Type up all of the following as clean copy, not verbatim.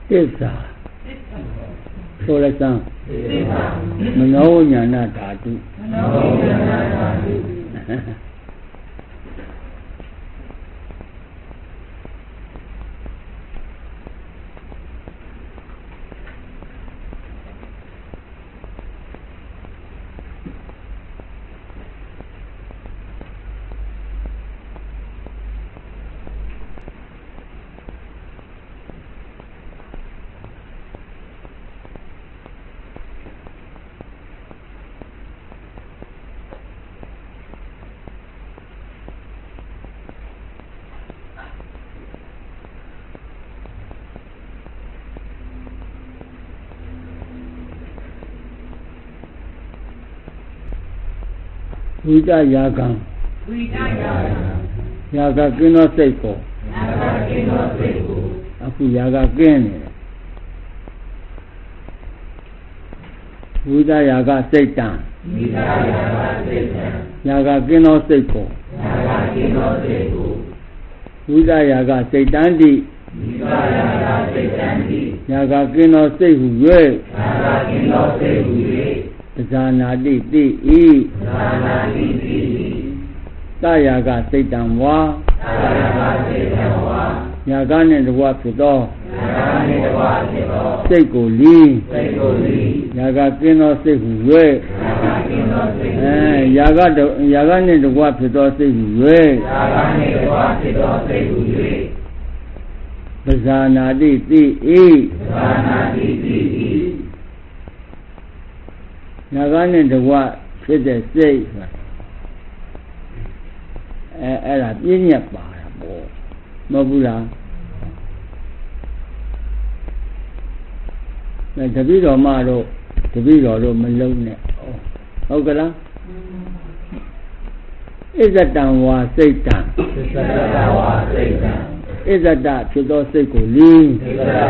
Issa. Solesan. Manonya dhatu. Vita Yagan. Yaga Kino Seiko. Aku Yaga Kene. Vita Yaga Seitan. Yaga Kino Seiko. Vita Yaga Seitandi. Yaga Kino Seihu Yue. Zanadi Ti Tayaga Seitanwa Yagane the Wapido Seiko Li Yaga Kino Sehu Yagane the Wapido Sehu Zanadi Ti Nagane the what fit the safe. Era Pinia Bar, Mabula. The Vido Maro, the Vido Malone. Ogala is that down was Satan. Is that that to do Seiko Lee?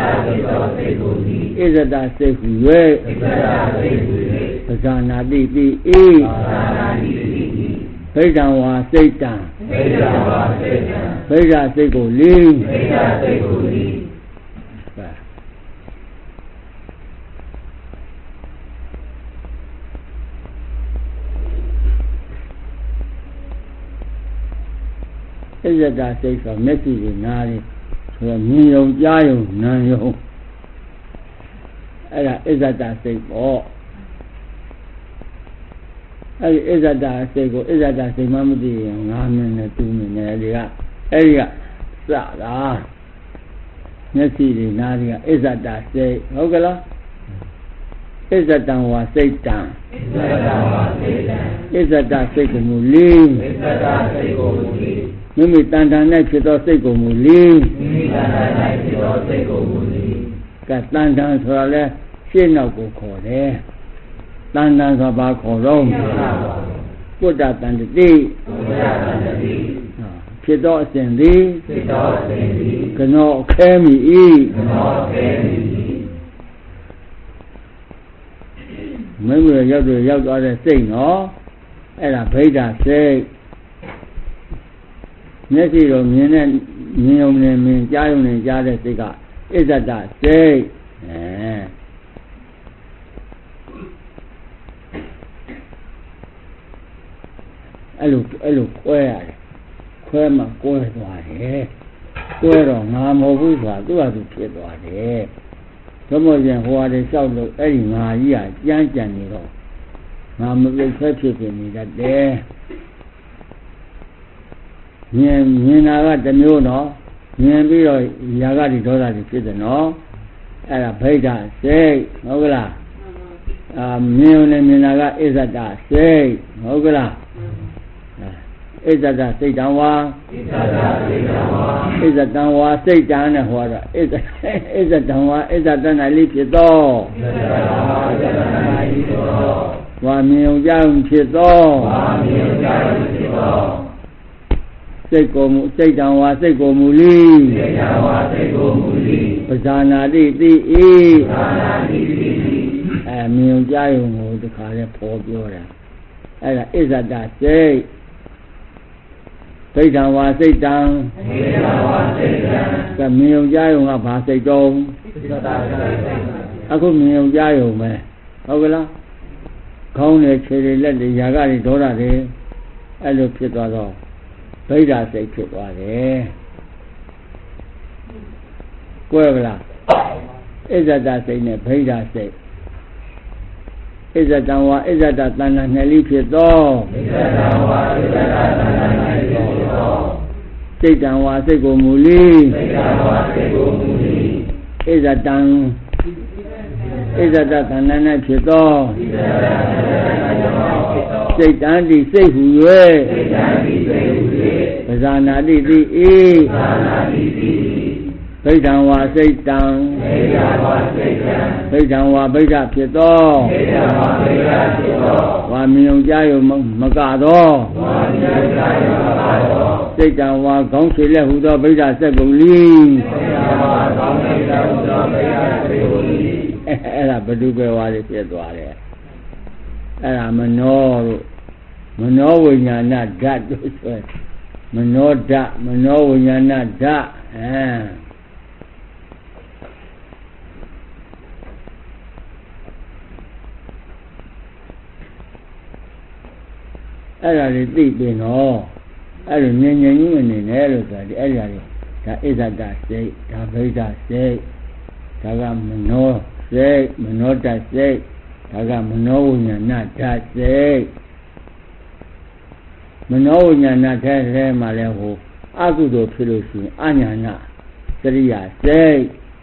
Is that that safe way? Zanadi Ti Vedanwa Satan Veda Seiko Lee Is that that safe of message in Nari to a Neo Yayo Nanyo Is that safe all Is that Seiko, is that Mamadi and Ramen 2 minutes area Sada Nessi Nadia, is that say Ogala? Is that was Satan? Is that Seiko Muli? Mimi Tanda next to Seiko Muli Katanda Sole, she no go call there. Tandan Saba Kolom put up and the day Pido Sendi Cano Kemi E Maybe you have to other thing, no? And I paid that say Nessie or Mian Jayon and Jada Siga is that say Hello, queer my queer queer on Namo do as you kid one. Some of them who are the south of Edinburgh, Yan Janiro. Mamma will fetch it in me that day. Nina the new no, Niambiro Yagati Dora the kid no, and a paida say, Ogla. Minaga is at that say, Ogla. Is that Seitanwa? Is that Danwa Seitan and what? Is that Danwa? Is that then I leave it all? 1 million young kids all. Seitanwa Seiko Muli. Pasana Di and million young the car poor Biora. And is that say? ဗိဓံဝါစိတ်တံကမြင်ုံကြားယုံကဘာစိတ်တုံးအခုမြင်ုံကြားယုံပဲဟုတ်ကလားခေါင်းနဲ့ခြေတွေလက်တွေຢာကတွေဒေါသတွေအဲ့လိုဖြစ်သွားတော့ဗိဓာစိတ်ဖြစ်သွားတယ်ကွဲပါလားဣဇဒစိတ်နဲ့ဗိဓာစိတ်ဣဇတံဝါဣဇဒတဏ္ဍနှစ်လိဖြစ်သောစိတ်တံဝါစိတ်ကိုမူလိဣဇတံဣဇဒတဏ္ဍ၌ဖြစ်သောစိတ်တံတိစိတ်ဟူ၍ပဇာနာတိတိဤဗိဓံဝါစိတ်တံဗိဓံဝါဗိဓဖြစ်သောဝါမြင်ုံကြားယုံမကသောစိတ်တံဝါခေါင်းခြေလက်ဟူသောဗိဓစက်ကုန်လိအဲ့ဒါဘဒုပဲဝါတွေဖြစ်သွားတယ်အဲ့ဒါမနောတို့မနောဝိညာဏဓာတ်တို့ဆိုမနောဓာတ်မနောဝိညာဏဓာတ်အဲ့ဒါတွေသိပြီနော်အဲ့လိုငြိမ်ငြိမ်ကြီးမနေနဲ့လို့ဆိုတာဒီအဲ့ဒါတွေဒါဣဇဒစိတ်ဒါဗိဓစိတ်ဒါကမနောစိတ်မနောတစိတ်ဒါကမနောဝိညာဏဓာတ်စိတ်မနောဝိညာဏဓာတ်ထဲမှာလဲဟိုအကုသိုလ်ဖြစ်လို့ရှိရင်အညာဏစရိယစိတ်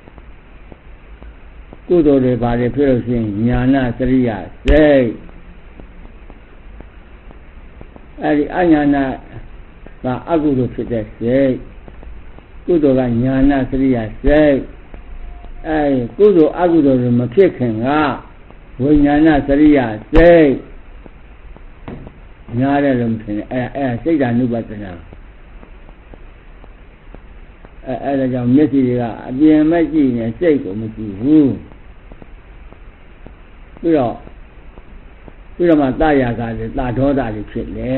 ကုသိုလ်တွေဘာတွေဖြစ်လို့ရှိရင်ညာဏစရိယစိတ်အဲ့ဒီအညာဏကအကုသိုလ်ဖြစ်တဲ့စိတ်ကုသိုလ်ကညာဏစရိယစိတ်အဲ့ကုသိုလ်အကုသိုလ်တွေမဖြစ်ခင်ကဝိညာဏစရိယစိတ်ညားတယ်လို့မထင်နဲ့အဲ့စိတ်ဓာနုပဒနာအဲ့ဒါကြောင့်မျက်စိတွေကအပြင်မဲ့ကြည့်နေစိတ်ကိုမကြည့်ဘူးပြီးတော့မှတာယာကလည်းတာဒေါသတွေဖြစ်လေ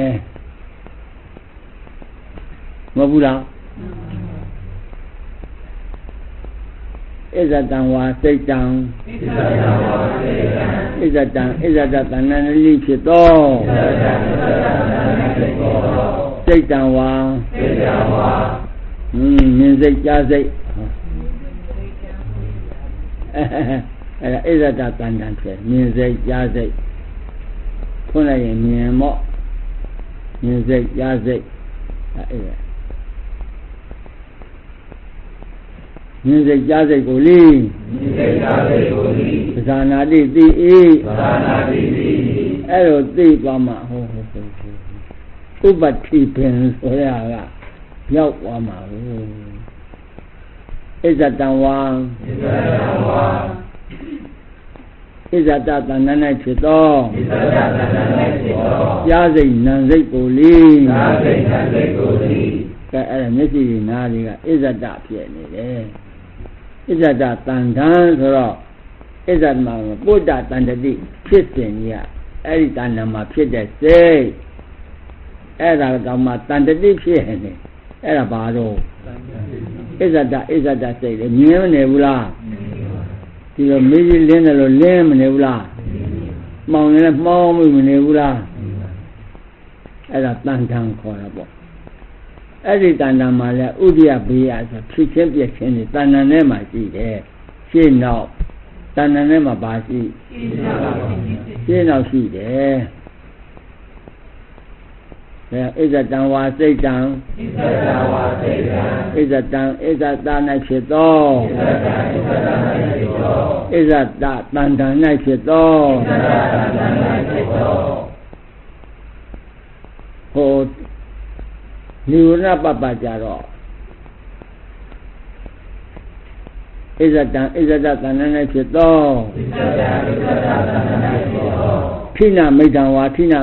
မဟုတ်ဘူးလားဣဇတံဝါစိတ်တံဣဇတံဣဇဒတဏ္ဍလိဖြစ်သောစိတ်တံဝါမြင်စိတ်ကြားစိတ်အဲ့ဒါဣဇဒတဏ္ဍဖြစ်မြင်စိတ်ကြားစိတ်ဖွင့်လိုက်ရင်မြင်မော့မြင်စိတ်ကြားစိတ်အဲ့ဒါမြင်စိတ်ကြားစိတ်ကိုလိပဇာနာတိသိဤအဲ့လိုသိသွားမှဟုတ်ဥပတိပင်ဆိုရကရောက်သွားမှာဣဇတံဝါဣဇဒတဏ္ဍ၌ဖြစ်သောကြားစိတ်နံစိတ်ကိုလိကဲအဲ့ဒါမျက်စိနားတွေကဣဇဒဖြစ်နေတယ်ဣဇဒတန်ထံဆိုတော့ဣဇဒမှာပုဒ္ဒတန္တတိဖြစ်စဉ်ကြီးကအဲ့ဒီတဏ္ဍမှာဖြစ်တဲ့စိတ်အဲ့ဒါတော့မှတန္တတိဖြစ်နေအဲ့ဒါဘာတော့ဣဇဒစိတ်လေမြင်မနေဘူးလားဒီတော့မေးကြီးလင်းတယ်လို့လင်းမနေဘူးလားမှောင်နေလည်းမှောင်မနေဘူးလားအဲ့ဒါတန်ထံခေါ်တာပေါ့အဲ့ဒီတဏ္ဍာမှာလည်းဥဒိယဘေးရဆိုဖြစ်ချင်းပြည့်ချင်းနေတဏ္ဍာနဲ့မှရှိတယ်ရှင်းနောက်တဏ္ဍာနဲ့မှပါရှိရှင်းနောက်ရှိတယ်ဣဇတံဝါစိတ်တံဣဇတံ၌ဖြစ်သောဣဇတတန်တံ၌ဖြစ်သောဟိုနိဝရဏပပကြတော့ဣဇတံတန်တံ၌ဖြစ်သောထိနာမိတ္တံဝါထိနာ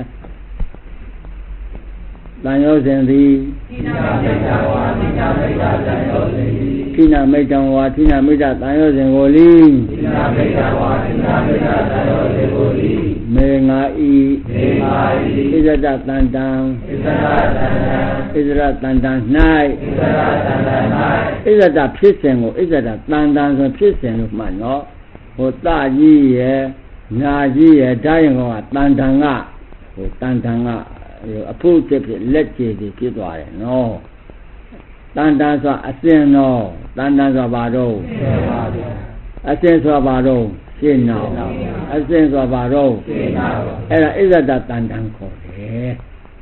တန်ရောစဉ်သည်ထိနာမိတ္တဝါထိနာမိတ္တတန်ရောစဉ်သည်ထိနာမိတ္တဝါထိနာမိတ္တတန်ရောစဉ်ကိုလိထိနာမိတ္တဝါထိနာမိတ္တတန်ရောစဉ်ကိုလိ Mengai Izada Tandang Izada Tandang Nai Izada Pissengo Izada Tandang so Pissengo Mano Hota Yi Ye Na Yi Ye Dayango Tandanga Tandanga Apu Tipi Letchi Di Kitware no Tandang so Asin no Tandang so Bado Asin so Bado Sin now Asin so Bado Era Izada Tandang Kore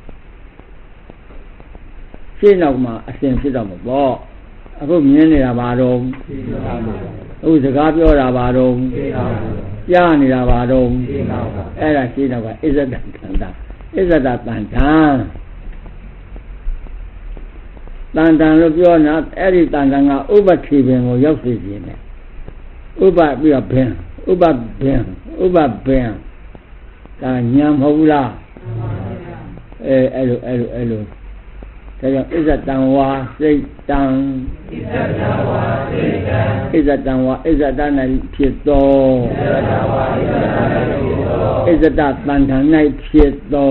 Sin now Ma Asin Sidamo Bo Apu Mienira Bado Who's the Gabio Rabado Yani Rabado Era Sin now Izada Tandang Izada Tandang Tandang look you're not every Tandanga over keeping or your fishing. Uba be a pen, Uba Ben, Yam Hula. Elo. Is that Tanwa, say down. Is that Tanwa, is that Dana Pieto? Is that Tandang night Pieto?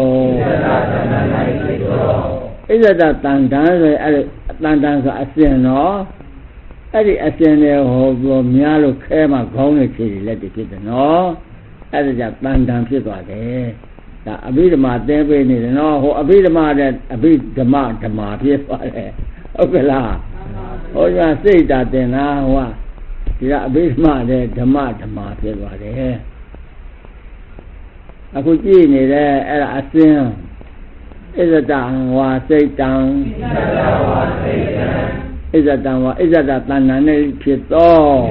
Is that Tandang Asino? Eddie Asino, Mialo Kema, Goni, let it get no. Eddie that Tandang Pieto there. The Abidama, there we need to know who Abidama that Abid the Mark, yes, okay, la. Oh, you say that then, what? The Abidama there, the Mark, yes, there. I could see me there at Asin. Is a down, was say down. Is a down, is a Tanane Pito.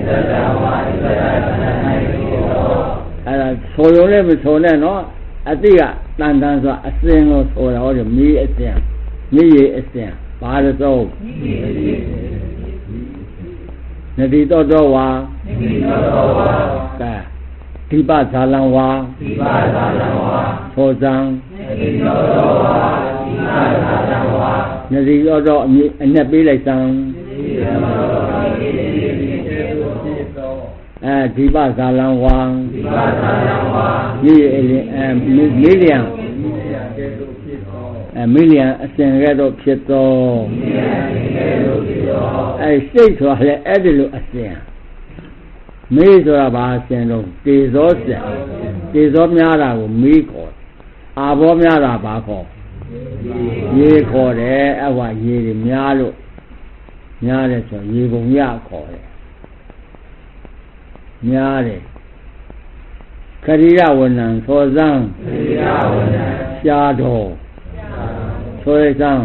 And so you never told them, no? I think Tandan's a single or me a thing. Me a thing. Father so. Nadito Dowa. Tiba Salanwa. Fozang. Nadi Odo and Nabila Sang Diba Salang Wang Million Senredo Pieto I say to Edilu Asian Mizora Sendo Tizomiara Miko Abomiara Bako Ye Kore, Awa Ye Mialo Miale, so Yegomia Kore Miale Karira Wonan, Sozang Shadow Soizang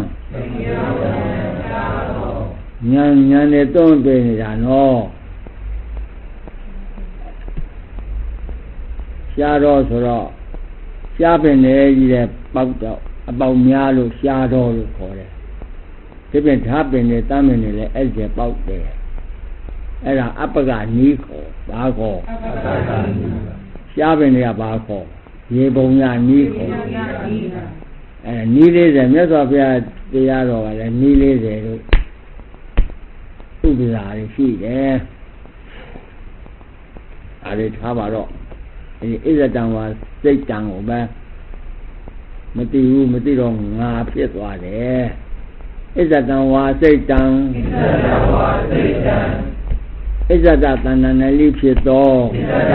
Nyan don't be no Shadow Soro Shabin about Mialo Shadow Kore. Different happened the time in the edge about there. Era Apaga Nico, Bago Shabin the Abaco, Yebonia Nico, and needed a mess of the Yaro and needed a bizarre feet there. I did have a rock. Is a down was straight down over. Matirong, Pietwade. Is that down was straight down? Is that Tananali Pieto?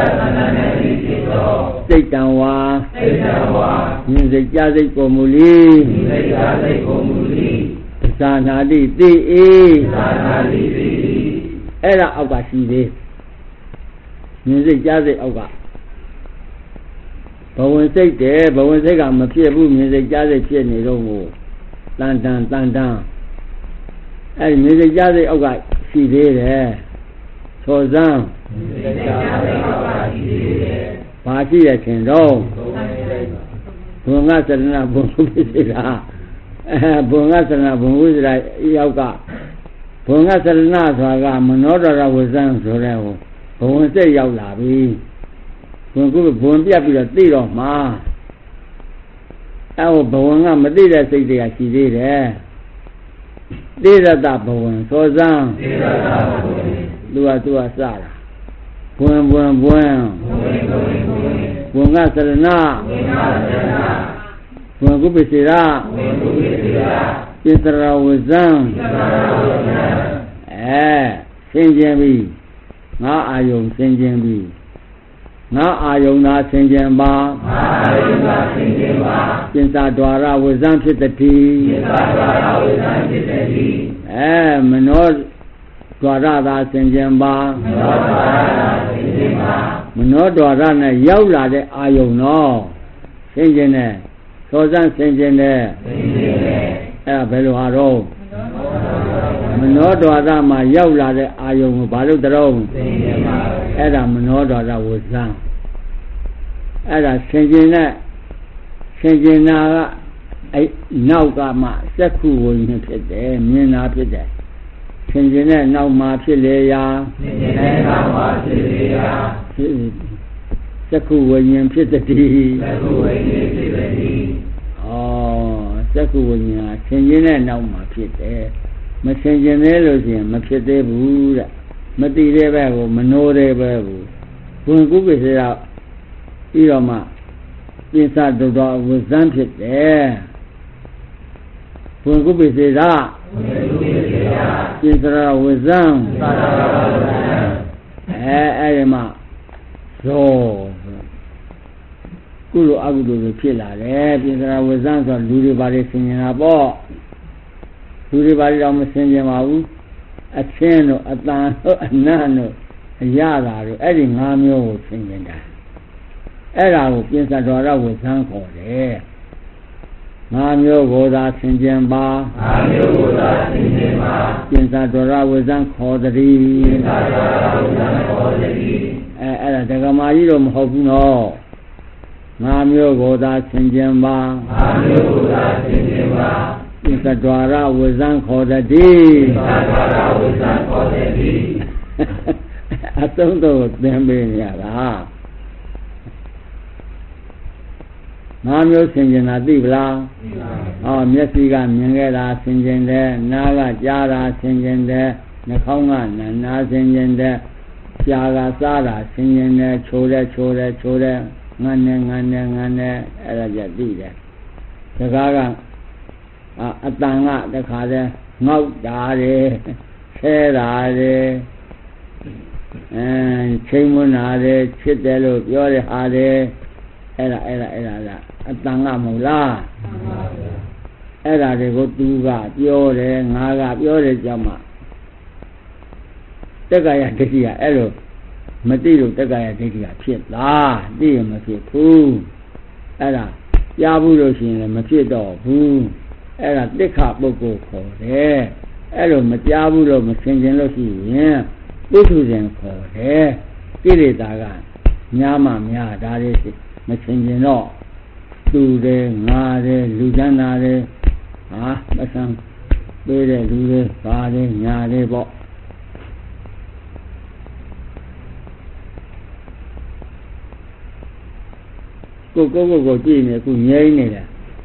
Straight down was music Jazi Komuli. Sanadi Era Abashi. Music Jazi Oga. But when they there, but when they got my people, music Jazi Piani Romo. Tantan. And music Jazi Oga, she did. So down. Party at Kendo. Bungasana Bunga. Bungasana Bunga Yoga. Bungasana Saga, Monora was done so level. But when they Yaulabi. When good Bun be a deal of Ma. Our Bonga Madida say they are she did there. These are that Bon, so down. Dua Sara. Buen. bunga sarana bungu pisira pisara wazan sinjin bi ngā āyုံsinjin bi ngā āyုံna sinjin ba pinsa dwara wazan phit tati mano dwara da sinjin ba mano dwara neရောက်လာတဲ့အာယုံတော့ဆင်ကျင်တယ်သောဇန်ဆင်ကျင်တယ်အဲ့ဒါဘယ်လိုဟာတော့မနောဒွါရမှာရောက်လာတဲ့အာယုံကိုဘာလို့တရုံးအဲ့ဒါမနောဒွါရဝဇံအဲ့ဒါဆင်ကျင်တဲ့ဆင်ကျင်နာကအဲ့နောက်ကမှစက္ခုဝိညာဉ်ဖြစ်တယ်မြင်တာဖြစ်တယ်ဆင်ကျင်တဲ့နောက်မှာဖြစ်လေရာဆင်ကျင်တဲ့နောက်မှာဖြစ်လေရာစက္ခုဝိညာဉ်ဖြစ်သည်စက္ခုဝိညာဉ်ဖြစ်သည်စက္ခုဝိညာဉ်ဆင်ကျင်တဲ့နောက်မှာဖြစ်တယ်မဆင်ကျင်သေးလို့ရှိရင်မဖြစ်သေးဘူးတဲ့မသိတဲ့ဘက်ကိုမနိုးတဲ့ဘက်ကိုဘုံကုပိစေတော့ပြီးတော့မှပိစတုတော်ဝဇံဖြစ်တယ်ဘုံကုပိစေတာပိစရဝဇံအဲ့ဒီမှာဇောကုလိုအကုသိုလ်တွေဖြစ်လာတယ်ပိစရဝဇံဆိုလူတွေဘာတွေဆင်ញင်တာပေါ့လူတွေဘာတွေတော့မဆင်ញင်ပါဘူးအချင်းတို့အတန်တို့အနတ်တို့အရတာတို့အဲ့ဒီ၅မျိုးကိုဆင်ញင်တာအဲ့ဒါကိုပိစတော်ရဝဇံခေါ်တယ်၅မျိုးကိုသာဆင်ញင်ပါ၅မျိုးကိုသာဆင်ញင်ပါပိစတော်ရဝဇံခေါ်တည်းပိစတော်ရဝဇံခေါ်တည်းအဲ့ဒါဒကမာကြီးတော့မဟုတ်ဘူးနော်၅မျိုးကိုသာဆင်ញင်ပါ၅မျိုးကိုသာဆင်ញင်ပါပိစတော်ရဝဇံခေါ်တည်းပိစတော်ရဝဇံခေါ်တည်းအသုံးတော့သင်ပေးနေရတာ၅မျိုးဆင်ញင်တာသိပလားသိပါဘူးမျက်စိကမြင်ခဲ့တာဆင်ញင်တယ်နားကကြားတာဆင်ញင်တယ်နှာခေါင်းကနားဆင်ញင်တယ်ရှားကစားတာဆင်ញင်တယ်ချိုးတယ်ငန်းနဲ့အဲ့ဒါကြသိတယ်စကားကအတန်ကတခါတည်းငေါက်တာတယ်ဆဲတာတယ်ချိန်မွန်းတာတယ်ချစ်တယ်လို့ပြောတဲ့ဟာတယ်အဲ့ဒါအတန်ကမဟုတ်လားအဲ့ဒါတွေကိုသူကပြောတယ်ငါကပြောတယ်ကြောင့်မှတက္ကရာဒိဋ္ဌိကအဲ့လိုမသိလို့တက္ကရာဒိဋ္ဌိကဖြစ်လားသိရင်မဖြစ်ဘူးအဲ့ဒါကြားဘူးလို့ရှိရင်လည်းမဖြစ်တော့ဘူးအဲ့ဒါတိက္ခပုဂ္ဂိုလ်ခေါ်တယ်အဲ့လိုမကြားဘူးလို့မဆင်ခြင်လို့ရှိရင်ပုထုဇဉ်ခေါ်တယ်ကိလေသာကများမှများဒါလေးရှိမဆင်ခြင်တော့သူတယ်ငါတယ်လူချမ်းသာတယ်မဆန်းပေးတဲ့လူတွေပါတယ်ညာတယ်ပေါ့ကိုကြည့်နေခုငြိမ်းနေတယ်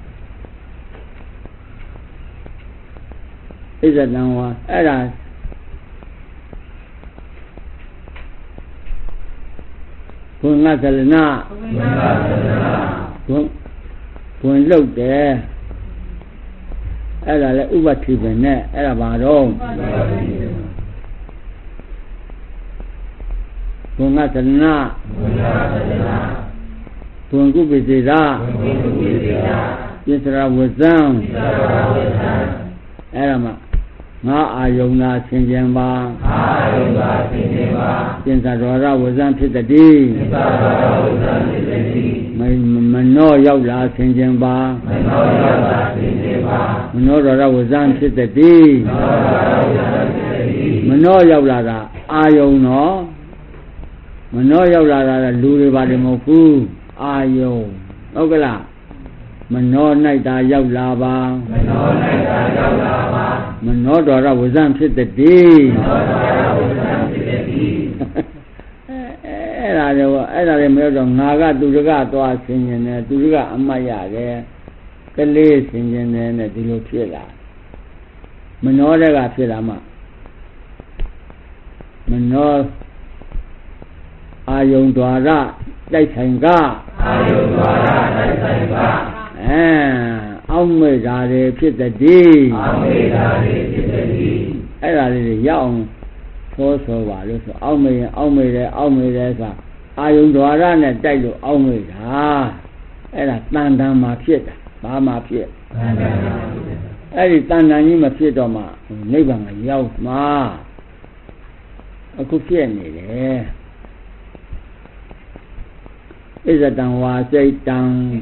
ဣဇတံဝါအဲ့ဒါဘုံငါသလနာဘုံလုတ်တယ်အဲ့ဒါလည်းဥပတိပဲနဲ့အဲ့ဒါဘာတော့ဘုံငါသလနာဘုံကုပိစေတာပိစရဝဇံအဲ့ဒါမှငါအာယုံသာဆင်ခြင်ပါပိစတော်ရဝဇံဖြစ်တည်းမနောရောက်လာဆင်ခြင်ပါမနောတော်ရဝဇံဖြစ်တည်းမနောရောက်လာတာအာယုံနော်မနောရောက်လာတာလူတွေပါတယ်မဟုတ်ဘူးအာယုံဟုတ်ကလားမနော၌သာရောက်လာပါမနောတော်ရဝဇံဖြစ်တည်းအဲ့ဒါတွေမရောက်တော့ငါကသူတကသွားဆင်ញင်တယ်သူတကအမှတ်ရတယ်ကလေးဆင်ញင်တယ်နဲ့ဒီလိုဖြစ်လာမနောတဲ့ကဖြစ်လာမှမနောအာယုံ द्वारा တိုက်ဆိုင်ကအာအောက်မေ့တာတွေဖြစ်တည်းအဲ့ဒါလေးတွေရောက်အောင်ဆိုပါလို့ဆိုအောက်မေ့ရင်အောက်မေ့တယ်ဆိုအာယုံဓာရနဲ့တိုက်လို့အောက်မေ့တာအဲ့ဒါတန်တန်မှာဖြစ်တာဘာမှဖြစ်အဲ့ဒီတန်တန်ကြီးမဖြစ်တော့မှနိဗ္ဗာန်ကရောက်မှာအခုဖြစ်နေတယ်ဣဇတံဝါစိတ်တံ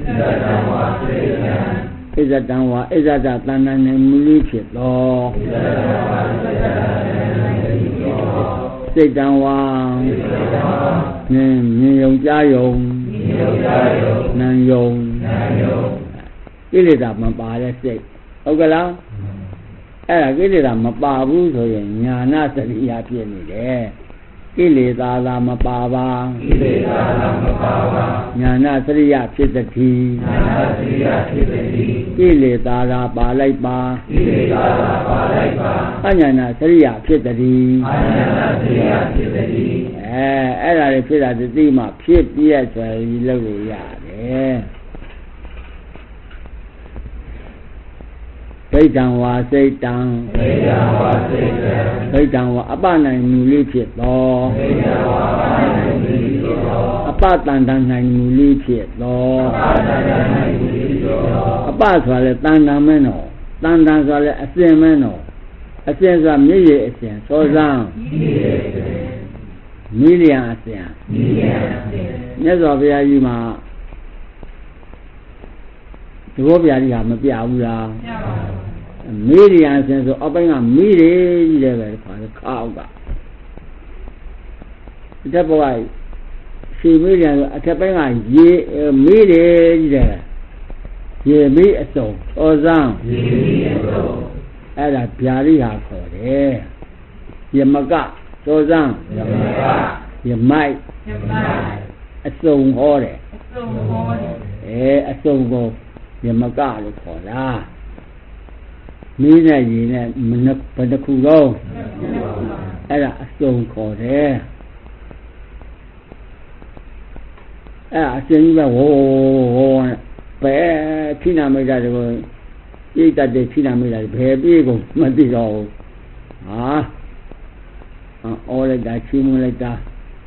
ဣဇတံဝါဣဇတတဏ္ဏနဲ့မူလေးဖြစ်သောစိတ်တံဝါမြင်ယုံကြားယုံနာယုံကိလေသာမပါတဲ့စိတ်ဟုတ်ကလားအဲ့ဒါကိလေသာမပါဘူးဆိုရင်ညာနာစရိယာဖြစ်နေတယ်ကိလေသာသာမပါပါညာနာစရိယဖြစ်တည်းကိလေသာသာပါလိုက်ပါအညာနာစရိယဖြစ်တည်းအဲ့ဒါတွေဖြစ်တာသိမှဖြစ်ပြည့်ဆိုရင်လုပ်လို့ရတယ်ဗိဒံဝါစိတ်တံဗိဒံဝါအပနိုင်မူလေးဖြစ်သောအပတန်တန်နိုင်မူလေးဖြစ်သောအပဆိုလဲတန်တန်မဲနော်တန်တန်ဆိုလဲအစင်မဲနော်အစင်ဆိုမျက်ရည်အစင်သောစမ်းမီလီယံအစင်မြတ်စွာဘုရားကြီးမှာသဘောပြရည်ဟာမပြဘူးလားမီလီယံအစင်ဆိုအပိုင်းကမီးတယ်ကြီးတယ်ပဲခါအောက်ကတက်ပေါ်ကရှည်မီလီယံဆိုအထက်ပိုင်းကရေမီးတယ်ကြီးတယ်ရေမီးအစုံသောစမ်းအဲ့ဒါဗျာရိဟာခေါ်တယ်ယမကသောစမ်းယမိုက်အစုံဟောတယ်အစုံကိုယမကလို့ခေါ်တာမီးနဲ့ရေနဲ့ဘယ်နှခုလုံးအဲ့ဒါအစုံခေါ်တယ်အဲ့အရှင်ကြီးကဝေါပဲခိနာမိတ်တာတွေကိုပြိတ္တတဲ့ခိနာမိတ်တာဘယ်ပြေကုန်မသိတော့ဘူးဟာအော်လိုက်တာချီးမွမ်းလိုက်တာ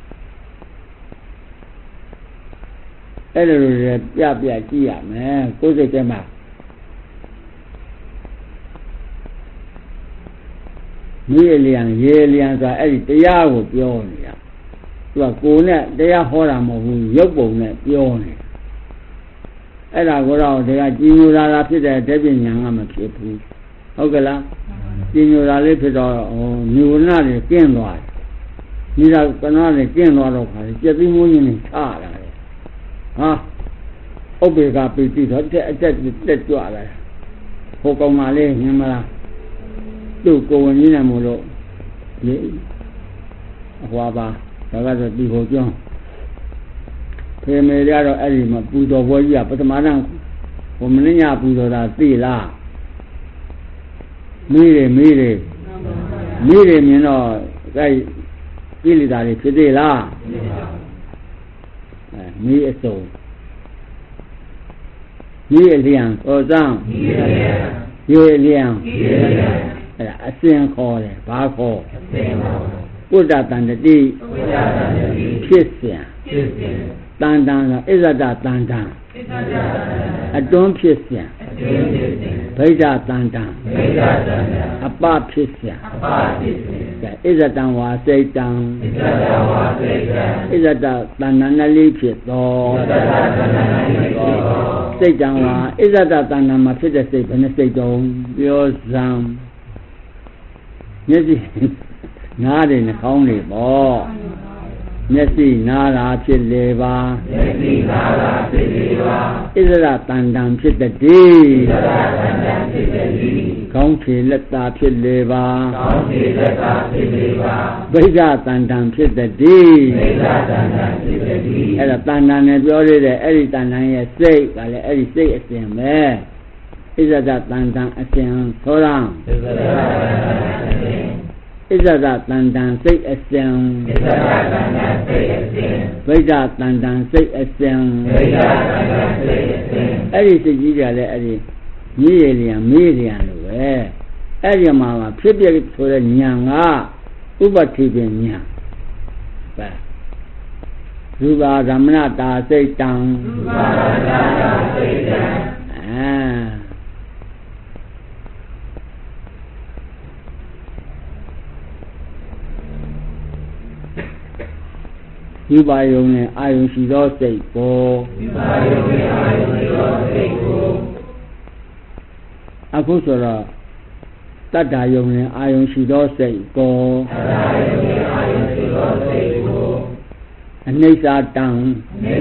အဲ့လိုတွေပြကြည့်ရမယ်ကိုယ်စိတ်ထဲမှာမြေလျံရေလျံဆိုတာအဲ့ဒီတရားကိုပြောနေတာသူကကိုယ်နဲ့တရားဟောတာမဟုတ်ဘူးရုပ်ပုံနဲ့ပြောနေတာအဲ့ဒါကိုတော့တရားကြည်ညိုတာဖြစ်တဲ့တပည့်ဉာဏ်ကမဖြစ်ဘူးဟုတ်ကဲ့လားကြည်ညိုတာလေးဖြစ်တော့ညိုနာတွေကင်းသွားတယ်မိသားကနာတွေကင်းသွားတော့ခါကျက်ပြီးမွေးနေချလာတယ်ဟာဥပ္ပေကပိတိတော့အတက်တက်ကြွလာတယ်ဟိုကောင်မလေးမြင်မလားသူ့ကိုယ်ဝင်ကြီးနေမို့လို့ဒီအဟွာပါဒါကတော့ဒီဟိုကျောင်းဖေမေရတော့အဲ့ဒီမှာပူတော်ဘွားကြီးကပထမတန်းဟိုမင်းညပူတော်တာသိလားမီးတွေမြင်တော့အဲ့ကိလေသာတွေဖြစ်သေးလားမီးအစုံမီးအလျံဟောစမ်းရေအလျံအဲ့ဒါအစင်ခေါ်တယ်ဘာခေါ်ပုဒ္ဒတန္တတိဖြစ်စဉ်တန်တန်ဆိုဣဇဒတန်တန်အတွန်းဖြစ်စဉ်ဗိဒ္ဓတန်တန်အပဖြစ်စဉ်ဣဇတံဝါစိတ်တံဣဇဒတဏ္ဏနလေးဖြစ်သောစိတ်တံဝါဣဇဒတဏ္ဏမှာဖြစ်တဲ့စိတ်ဘယ်နှစိတ်တုံးပြောစမ်းမျက်စိနားတွေနှာခေါင်းတွေပေါ့မျက်စိနားတာဖြစ်လေပါဣဇဒတန်တံဖြစ်တည်းကောင်းဖြေလက်သာဖြစ်လေပါဗိဒ္ဓတန်တံဖြစ်တည်းအဲ့ဒါတန်တံနဲ့ပြောရတဲ့အဲ့ဒီတန်တံရဲ့စိတ်ကလည်းအဲ့ဒီစိတ်အစဉ်ပဲဣဇဒတန်တံအစဉ်သောရံ Isada Tandan say a sound, Veda Tandan say a sound, Eddie said you got Eddie, million, Eddie Mama, tribute for the Nyanga, Ubatibi Nyang. Ruba Ramanata say down. You buy your name, I don't see those say for. Akusora Tata Yone, I don't see those say for. And they sat down.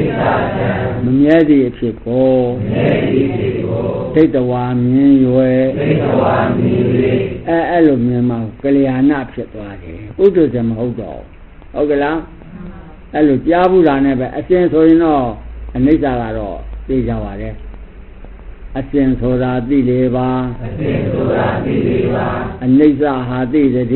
Many people take the one you Aluminium, Galiana Pit, who does them hold on? Ogala? Hello, Yabula never, a sense or and these are all, these are there. A sense or a deliver, and these are hardy the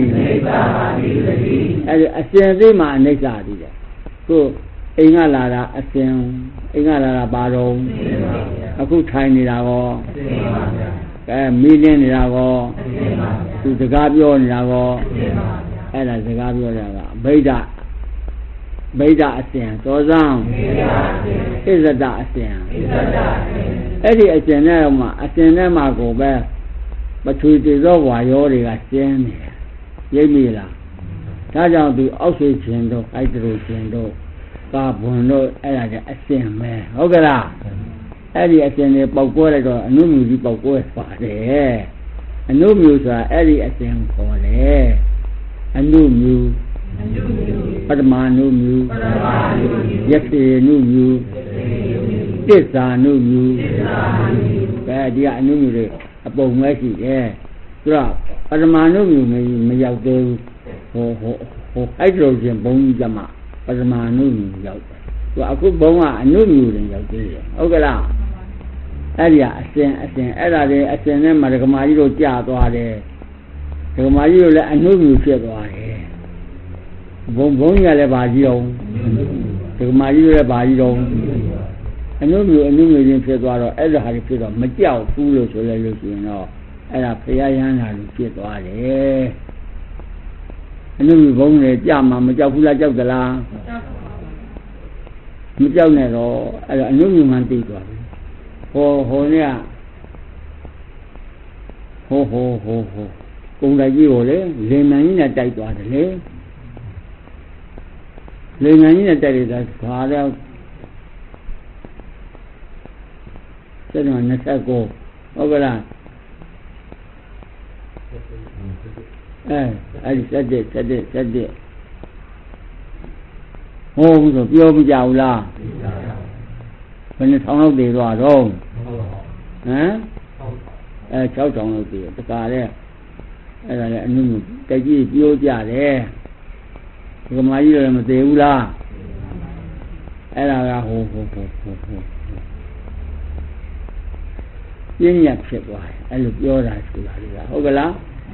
day. A sense they might next are there. So, Ingalara, a sense, Ingalara Baron, a good tiny lago, a million lago, to the Gabion lago, and as the Gabion Beda. Beda Asian, so down is a Asian. Eddie Asianema go back, but to the Royal Asian, Yemila. Tajan do also Chendo, Hydro Chendo, Babuno, and Asian man. Ogala Eddie Asian Pogore, a new music of West Party, a new music, Eddie Asian for a new music. Padma no mu, Yaki no mu, Tessa no mu, Badia no mu, a bone wacky, drop. Padma no mu may out there hydrogen bone jama, Padma no mu out. So I could bone a no mu in out there. Ogala Adia, Ascend, Ada, Ascend, Maragamayo Tiato, the Mario let a no mu ship. Bonia le Badio, the Mario le Badio. I know you a new million Pedro, as a Harry Pedro, Mateo, Fulo, so let you know, and a Payana Pedro. I know you won't let Yama, Majafula Jagala, Majanero, I know you Mantico. Honia Ho. Con la Giole, le Manina Taito. Lenganina Teresa, father, said on the circle, over I said it. Home of Yom Jaula. When the town of the road home. A chow tongue of the car there. And I knew that you there. Mario Mateula, Ella ho. Yin Yak ship, I look your eyes to Ogala.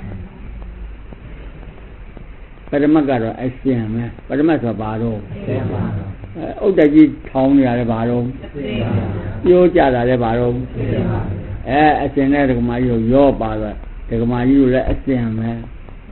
Paramagaro, I see him, Paramasa Baro. Oh, that you told me at a baro. You jada at a baro. I say, Mario, your father, take Mario, let us see him.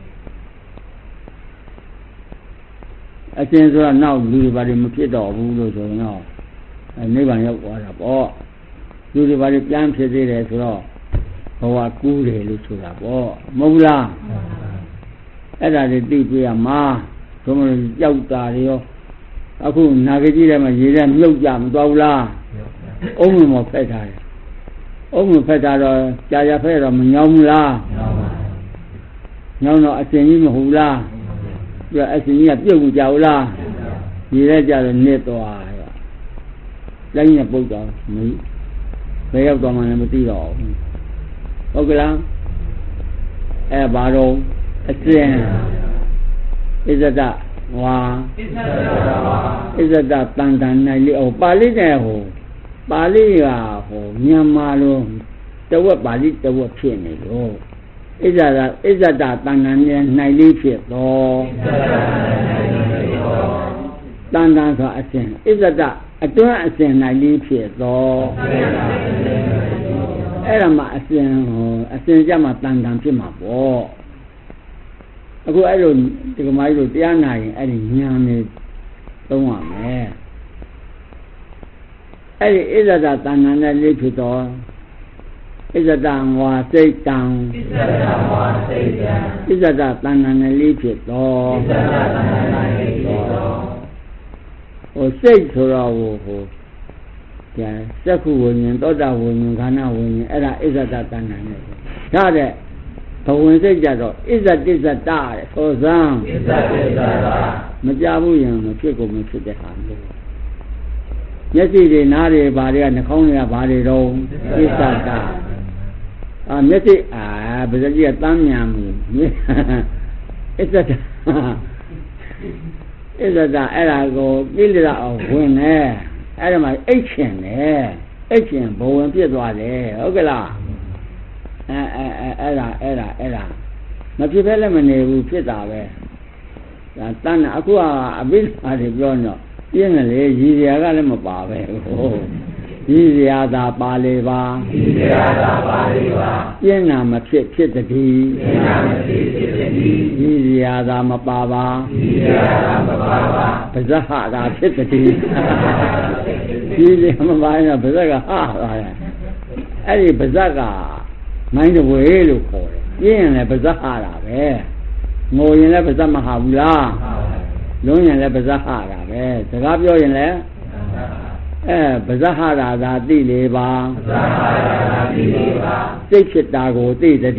I think now do the body Mukito, who knows now. I never know what about. Do the body plant as well. Oh, I could look to that. Oh, Mola. And I did deep with a ma. Come Yauta. I couldn't navigate them and you them look jam, Dola. Only more petard. Only petard, Jaya Pedro, Yamula. No, I think you hula. I think you have you Jaula. You let your net or laying a boat of me. They have gone on a material. Ogla a barrow, a train. Is that wa? Is that Tantan? Oh, Bali there, Bali, Yamalo. The word Bali, the word Penny. Oh, Izada Tananya Naili Pito Tandan so Asin Izada Adun Asin Naili Pito Erama Asin Jama Tandan Pimabo Aku Alun Tigamailu Tianai Adi Nyami Toma Me Adi Izada Tananya Naili Pito Izada Wa Seitan Izada Tananya Naili Pito O sei Surawo Saku Win Toda Win Kana Win Era Izada Tananya Tade Pawin Sejado Izada Sozan Majabu Yang Machiko Machide Hando Yeti Nari Baria Nakonia Bari Rome Izada Yeti Bazadia Tanyam Izada Era Go Bilda of Win Era my Ancient Bowen Piedwale Ogala Era Machipella Mane Pitawe Tan Aqua a bit at the Brono Yenale Yiga Lemabawe Yiada Baleva Yena Machip Chitati Yiada Mababa Pazahada Chitati Yamabana Bazaga Eddie Bazaga Mind the way to call it. Yen a Bazahara, more in a Bazamahabla, Long and a Bazahara, the Gabio in there, Bazahara, that Dileva, Six Dago,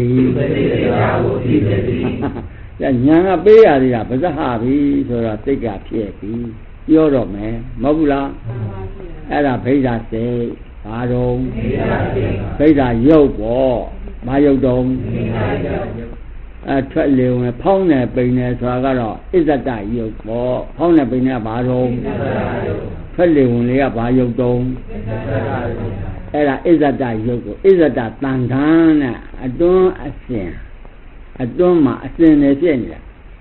Then Yana Bearia, Bazahabi, so I take a PFP, Europe, Mabula, Era Peda say. Adong, Peda Yobo, Mayodong, Twelve, Pona Bina Swagaro, is that Yobo, Pona Bina Badong, 12 only up Bayodong, Era is that Yogo, is that Tantana, I don't ascend, I don't my ascend again.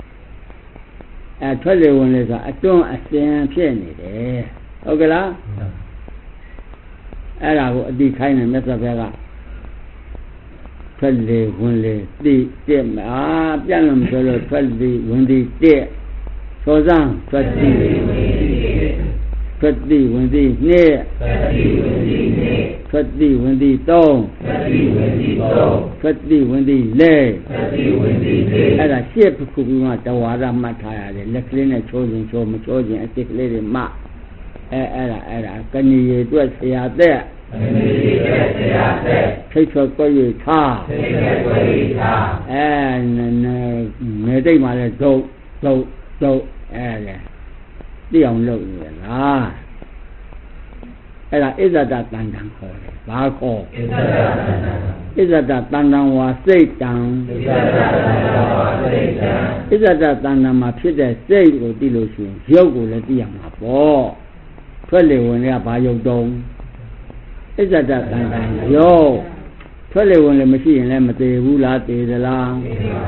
At 12 only, I don't ascend penny. Okay. Era di Kaina Mesavera Twelve Wunley, Dim, Pianum Solo, 12 Windy, Dear, Sozan, 20 Windy, near, 20 Windy, Tone, 20 Windy, Lay, Era Ship Kubima, Tawara Mataya, the Leclina chosen, so much chosen, and sick lady Ma. Era, can you do it there? Take a way car and maybe my go, the only Era is that Tandan Barco is that Tandan was Satan is that Tandan Mapida say or delusion, Yogo the Diamabo. 12 when they are by your dome. Is that yo? 12 when the machine lemate Rula de the lang.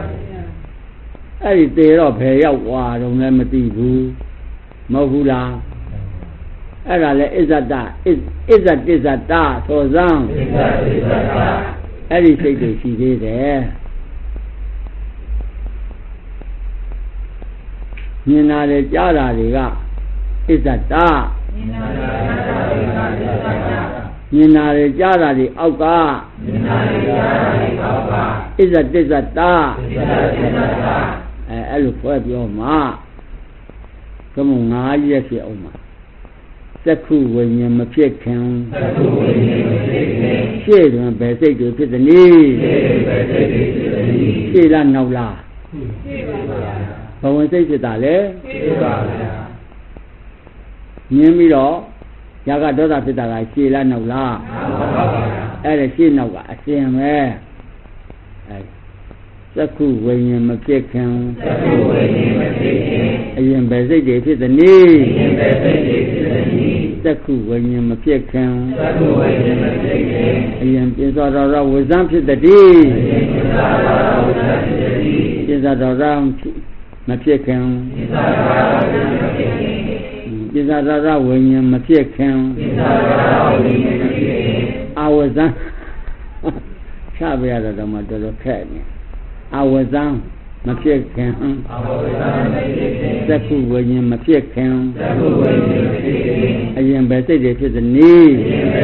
I did up pay out water on Lemati Mohula. Is that so long? Everything she did there. Nina the Jara is that Nina Jara the Auga is a desert I look for your ma. Come on, yes, your ma. Saku when you make a can shade when Bessie to the knee. She ran no la. But when they said that, Nimiro, Yagadota Pita, she ran no la. And she no got same air. Saku when you make a can, and Bessie to the knee. သက်ခုဝိညာဉ်မဖြစ်ခင်အရင်ပြစ္ဆာတော်ဝဇံဖြစ်တည်းပြစ္ဆာတော်မဖြစ်ခင်ပြစ္ဆာတော်ဝိညာဉ်မဖြစ်ခင်အဝဇံချပြရတော့မှတော်တော်ခက်နေအဝဇံမဖြစ်ခင်သက်ခုဝိညာဉ်မဖြစ်ခင်အရင်ပဲစိတ်တွေဖြစ်သည်နည်း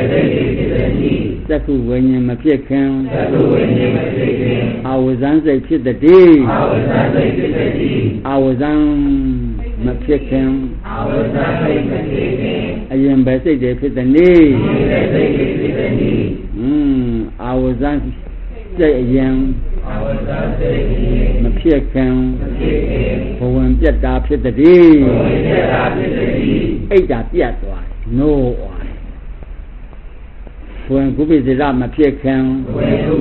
သက်ခုဝိညာဉ်မဖြစ်ခင်အဝဇံစိတ်ဖြစ်သည်အဝဇံမဖြစ်ခင်အရင်ပဲစိတ်တွေဖြစ်သည်နည်းအဝဇံစိတ်အရင်မဖြစ်ခင်ဘဝင်ပြတ်တာဖြစ်သည်အိတ်တာပြတ်သွားနိုးသွားဘဝင်ကုပိစေရမဖြစ်ခင်ဘ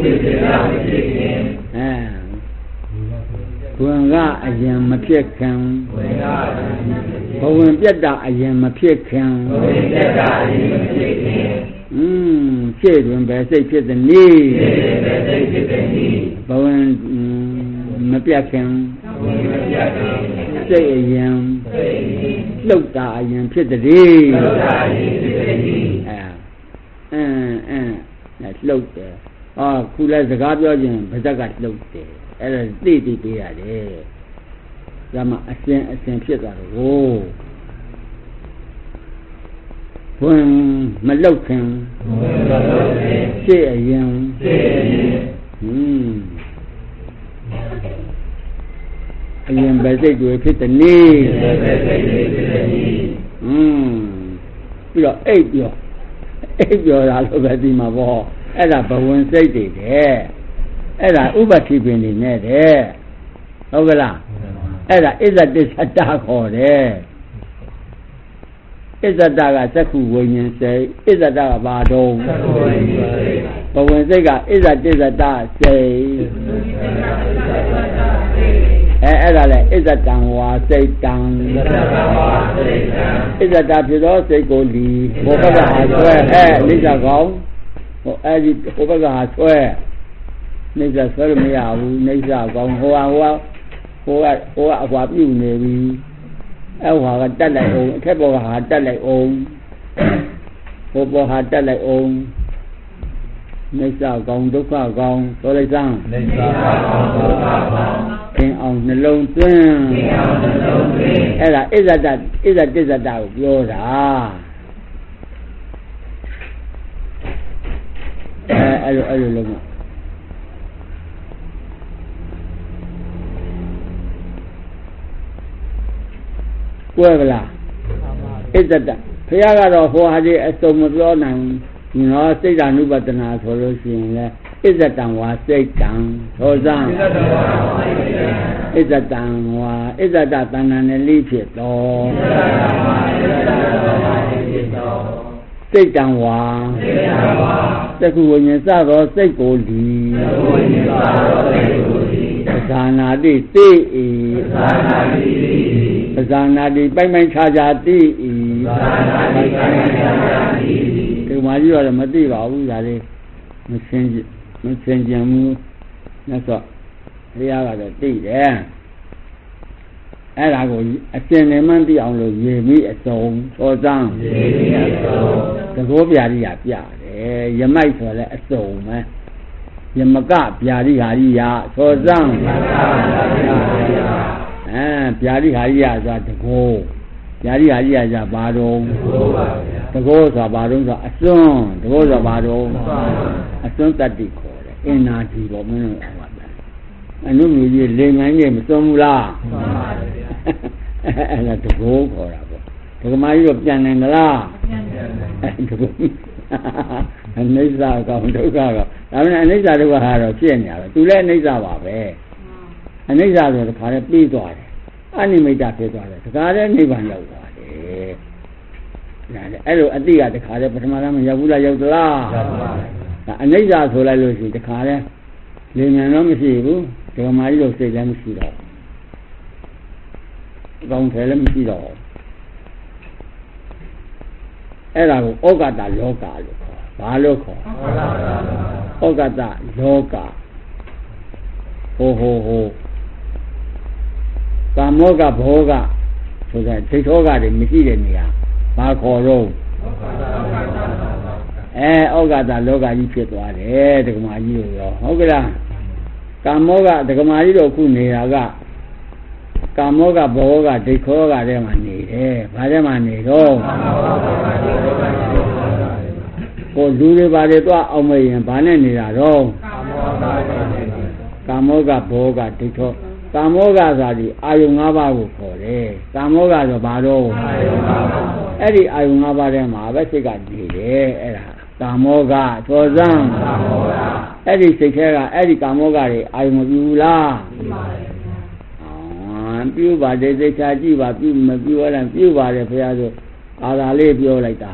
ဝင်ကအရင်မဖြစ်ခင်ဘဝင်ပြတ်တာအရင်မဖြစ်ခင်ရှေ့တွင်ပဲစိတ်ဖြစ်သည်နည်းဘဝင်မပြတ်ခင်စိတ်အရင်လှုပ်တာအရင်ဖြစ်သည်လှုပ်တယ်ခုလဲစကားပြောခြင်းဗဇက်ကလှုပ်တယ်အဲ့ဒါသိပေးရတယ်ဒါမှအစဉ်ဖြစ်သွားတယ်ဘဝင်မလှုပ်ခင်ရှေ့အရင်အရင်ပဲစိတ်တွေဖြစ်တဲ့နည်းပြီးတော့အိပ်ပြောတာလို့ပဲဒီမှာပေါ့အဲ့ဒါဘဝင်စိတ်တွေတဲ့အဲ့ဒါဥပတိပင်နေနဲ့တဲ့ဟုတ်ကလားအဲ့ဒါအစ္ဆတစ္ဆတခေါ်တယ်အစ္ဆတကသက္ခုဝိညာဉ်စိတ်အစ္ဆတကဘာတော့ဘဝင်စိတ်ကအစ္ဆတစ္ဆတစိတ်အဲ့ဒါလေအစ္ဆတံဝါစိတ်တံအစ္ဆတဖြစ်သောစိတ်ကိုလီဘုဘကဟာဆွဲအိစ္ဆကောင်ဟိုအဲ့ဒီဘုဘကဟာဆွဲအိစ္ဆဆွဲလို့မရဘူးအိစ္ဆကောင်ဟိုကအကွာပြုတ်နေပြီအဲ့ဟွာကတက်လိုက်အောင်အထက်ဘောကဟာတက်လိုက်အောင်ဟိုဘောဟာတက်လိုက်အောင်အိစ္ဆကောင်ဒုက္ခကောင်ဆိုလိုက်စမ်းအိစ္ဆကောင်ဒုက္ခကောင်သင်အောင်နှလုံးသွင်းအဲ့ဒါအစ္ဆတစ္ဆတကိုပြောတာအဲ့လိုလုံးကွဲဗလားအစ္ဆတဘုရားကတော့ဟောဟာဒီအစုံမပြောနိုင်ဘူးနော်စိတ်ဓာနုပဒနာဆိုလို့ရှိရင်လေအစ္ဆတံဝါစိတ်တံသောစံအစ္ဆတံဝါအစ္ဆတတဏ္ဏနဲ့လိဖြစ်တော်စိတ်တံဝါသက္ခုဝိညာဉ်စသောစိတ်ကိုလီပဇာနာတိသိဤပဇာနာတိပိုင်ခြားသိဤဒီမှာကြီးတော့မသိပါဘူးဒါလေးမရှင်းကြဘူးနဲ့ဆိုဘုရားကတော့သိတယ်အဲ့ဒါကိုအရှင်နေမှန်းသိအောင်လို့ရေမိအစုံချောစမ်းသဘောပြာရိယာပြတယ်ယမိုက်ဆိုလည်းအစုံပဲယမကပြာရိဟာရိယာချောစမ်းပြာရိဟာရိယာဆိုတာတကောပြာရိဟာရိယာဆိုတာဘာတော့တကောဆိုတာဘာတော့ဆိုအစွန်းတကောဆိုတာဘာတော့အစွန်းတတ္တိခေါ်တယ်အင်နာဒီပေါ့မင်းတို့အောင်ပါအနုမြကြီးလေငန်းကြီးမစွန်းဘူးလားအဲ့ဒါတကောခေါ်တာပေါ့ဒကမာကြီးတော့ပြန်နိုင်မလားတကောအနိစ္စကောင်ဒုက္ခကောင်ဒါပေမဲ့အနိစ္စဒုက္ခဟာတော့ဖြစ်နေရပဲသူလည်းအနိစ္စပါပဲအနိစ္စဆိုတခါတည်းပြီးသွားတယ်အနိမိတ်ဖြစ်သွားတယ်တခါတည်းနိဗ္ဗာန်ရောက်သွားတယ်ဒါလည်းအဲ့လိုအတိကတခါတည်းပထမဆုံးရောက်ဘူးလားရောက်သလားရောက်ပါဘူးဒါအနိစ္စဆိုလိုက်လို့ရှိရင်တခါတည်းလေဉာဏ်တော့မရှိဘူးဒကမာကြီးတို့စိတ်လည်းမရှိတော့ကောင်းတယ်လည်းမရှိတော့အဲ့ဒါကိုဩဃတလောကလို့ခေါ်ဘာလို့ခေါ်ဩဃတလောကဟိုကာမောကဘောကဆိုတဲ့ဒိဋ္ဌောကတွေမရှိတဲ့နေရာဘာခေါ်တော့ဩဃတလောကကြီးဖြစ်သွားတယ်ဒကမာကြီးတို့ရောဟုတ်ကလားကာမောကဒကမာကြီးတို့ခုနေတာကကာမောကဘောကဒိဋ္ဌောကထဲမှာနေတယ်ဘာထဲမှာနေတော့ဟိုလူတွေဘာတွေတော့အောင်မရင်ဘာနဲ့နေတာတော့ကာမောကဘောကဒိဋ္ဌောကာမောကဆိုတာဒီအာယုံ၅ပါးကိုခေါ်တယ်ကာမောကဆိုဘာတော့အဲ့ဒီအာယုံ၅ပါးထဲမှာပဲစိတ်ကနေတယ်အဲ့ဒါကာမောကသောဇံအဲ့ဒီစိတ်ထဲကအဲ့ဒီကာမောကတွေအာယုံမပြူလားပြုပါတယ်သိချာကြည့်ပါပြုမပြုရရင်ပြုပါတယ်ဘုရားဆိုအာသာလေးပြောလိုက်တာ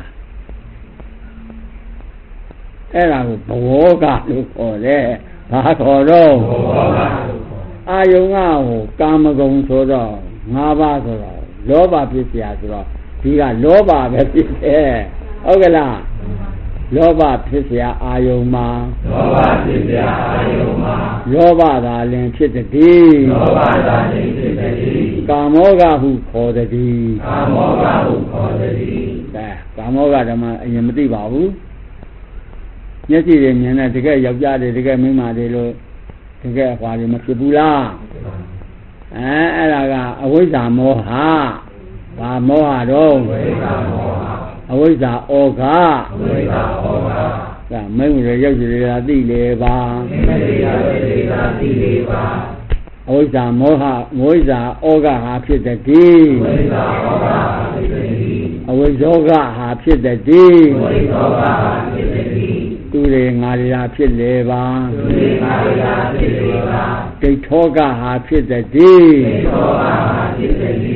အဲ့ဒါကိုဘောကလို့ခေါ်တယ်ဘာခေါ်တော့အာယုံကဟိုကာမဂုဏ်ဆိုတော့၅ပါးဆိုတော့လောဘဖြစ်เสียဆိုတော့ဒီကလောဘပဲဖြစ်တယ်ဟုတ်ကလားလောဘဖြစ်เสียအာယုံမှာလောဘဖြစ်เสียအာယုံမှာလောဘသာလင်ဖြစ်တည်းလောဘသာလင်ဖြစ်တည်းကာမောကဟုခေါ်တည်းကာမောကဟုခေါ်တည်းကာမောကဓမ္မအရင်မသိပါဘူးမျက်စိတွေမြင်တဲ့တကယ်ယောက်ျားတွေတကယ်မိန်းမတွေလို့တကယ်ဟွာတွေမဖြစ်ဘူးလားအဲ့ဒါကအဝိဇ္ဇာမောဟဘာမောဟတော့အဝိဇ္ဇာမောဟအဝိဇ္ဇာဩဃအဝိဇ္ဇာဩဃဒါမင်းတို့ရောက်ကြရတာသိလေပါမင်းတို့ရောက်ကြရတာသိလေပါအဝိဇ္ဇာမောဟအဝိဇ္ဇာဩဃဟာဖြစ်တည်းအဝိဇ္ဇာဩဃဟာဖြစ်တည်းအဝိဇ္ဇောဃဟာဖြစ်တည်းအဝိဇ္ဇောဃဟာဖြစ်တည်းသူတွေငါတွေဟာဖြစ်လေပါသူတွေငါတွေဟာဖြစ်လေပါဒိဋ္ဌောဃဟာဖြစ်တည်းဒိဋ္ဌောဃဟာဖြစ်တည်း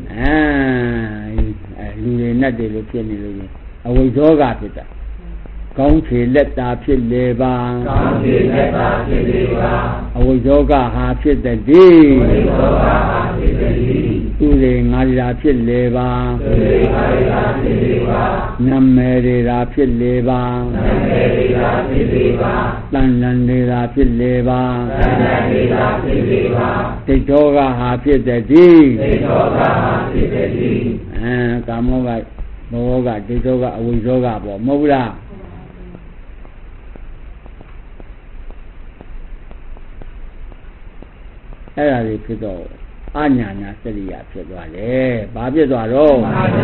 လူတွေနဲ့တည်းလို့ဖြစ်နေလို့အဝိဇ္ဇောဃဖြစ်တာကောင်းချေလက်တာဖြစ်လေပါကောင်းချေလက်တာဖြစ်လေပါအဝိဇ္ဇောဃဟာဖြစ်တည်းအဝိဇ္ဇောဃဟာဖြစ်တည်းသူတွေငါတွေဟာဖြစ်လေပါသူတွေငါတွေဟာဖြစ်လေပါနာမည်တွေဟာဖြစ်လေပါနာမည်တွေဟာဖြစ်လေပါတန်လန်တွေဟာဖြစ်လေပါတန်လန်တွေဟာဖြစ်လေပါဒိဋ္ဌောဃဟာဖြစ်တည်းဒိဋ္ဌောဃဟာဖြစ်တည်းကာမောကဘောကဒိဋ္ဌောကအဝိဇ္ဇောကပေါ့မဟုတ်ဘူးလားအဲ့ဒါတွေဖြစ်တော့အညာညာစရိယာဖြစ်သွားတယ်။ဘာဖြစ်သွားတော့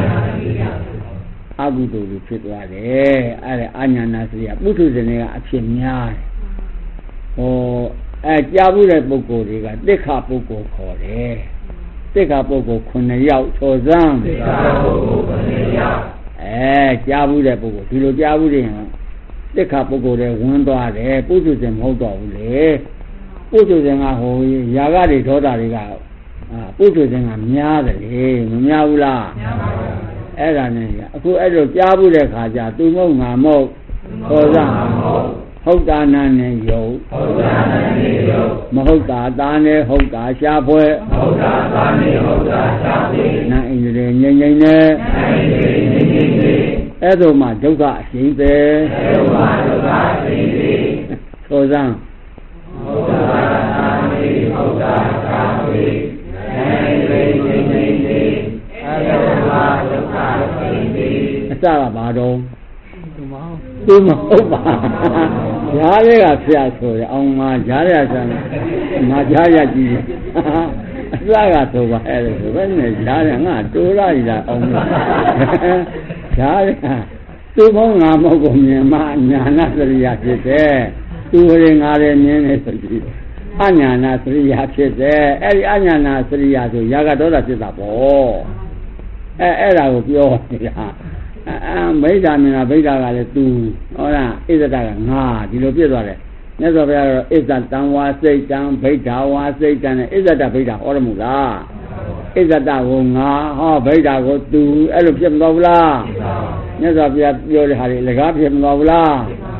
အကုသိုလ်တွေဖြစ်သွားတယ်။အဲ့ဒါအညာညာစရိယာပုထုဇဉ်တွေကအဖြစ်များတယ်။ဟောကြားဘူးတဲ့ပုဂ္ဂိုလ်တွေကတိက္ခပုဂ္ဂိုလ်ခေါ်တယ်။တိက္ခပုဂ္ဂိုလ်9ယောက်ချော်စမ်းတိက္ခပုဂ္ဂိုလ်9ယောက်ကြားဘူးတဲ့ပုဂ္ဂိုလ်ဒီလိုကြားဘူးတဲ့တိက္ခပုဂ္ဂိုလ်တွေဝင်သွားတယ်ပုထုဇဉ်မဟုတ်တော့ဘူးလေပုထုဇဉ်ကဟိုຢာကတွေဒေါသတွေကပုထုဇဉ်ကများတယ်လေမများဘူးလားများပါဘူးအဲ့ဒါနဲ့အခုအဲ့လိုကြားဘူးတဲ့ခါကျသူမဟုတ်ငါမဟုတ်ခေါ်စမ်းဟုတ်တာနာနဲ့ယုတ်ဟုတ်တာနာနဲ့ယုတ်မဟုတ်တာသားနဲ့ဟုတ်တာရှားပွဲဟုတ်တာသားနဲ့ဟုတ်တာရှားပွဲနာအင်းတွေငြိမ့်ငြိမ့်နဲ့နာအင်းတွေငြိမ့်ငြိမ့်နဲ့အဲ့ဒါမှဒုက္ခအရှင်ပဲအဲ့ဒါမှဒုက္ခအရှင်ပဲခေါ်စမ်းဟုတ်တာသာမေဟုတ်တာသာမေနိုင်နေနေနေနေအယဝါဒုက္ခသိသိအစကဘာတော့သူမဟုတ်ပါဈာတွေကဖျားဆိုရအောင်မှာဈာတွေကဆန်းငါဈာရကြည့်အစကဆိုပါအဲ့ဒါဆိုဘယ်နဲ့ဈာရငါတိုးလိုက်တာအောင်ဈာရသူမဟုတ်ငါမဟုတ်ကိုမြင်မှညာနာစရိယာဖြစ်တယ်သူတွေငါတွေမြင်နေဆိုပြီးအညာနာစရိယာဖြစ်တယ်အဲ့ဒီအညာနာစရိယာဆိုရာဂဒေါသဖြစ်တာပေါ့အဲ့ဒါကိုပြောနေတာမိစ္ဆာမြင်တာဗိဓာကလည်းသူဟုတ်လားဣဇဒကငါဒီလိုပြည့်သွားတယ်မြတ်စွာဘုရားကတော့ဣဇတံဝါစိတ်တံဗိဓာဝါစိတ်တံနဲ့ဣဇဒဗိဓာဟောရမို့လားဣဇဒကိုငါဟောဗိဓာကိုသူအဲ့လိုဖြစ်မသွားဘူးလားမြတ်စွာဘုရားပြောတဲ့ဟာတွေလကားဖြစ်မသွားဘူးလား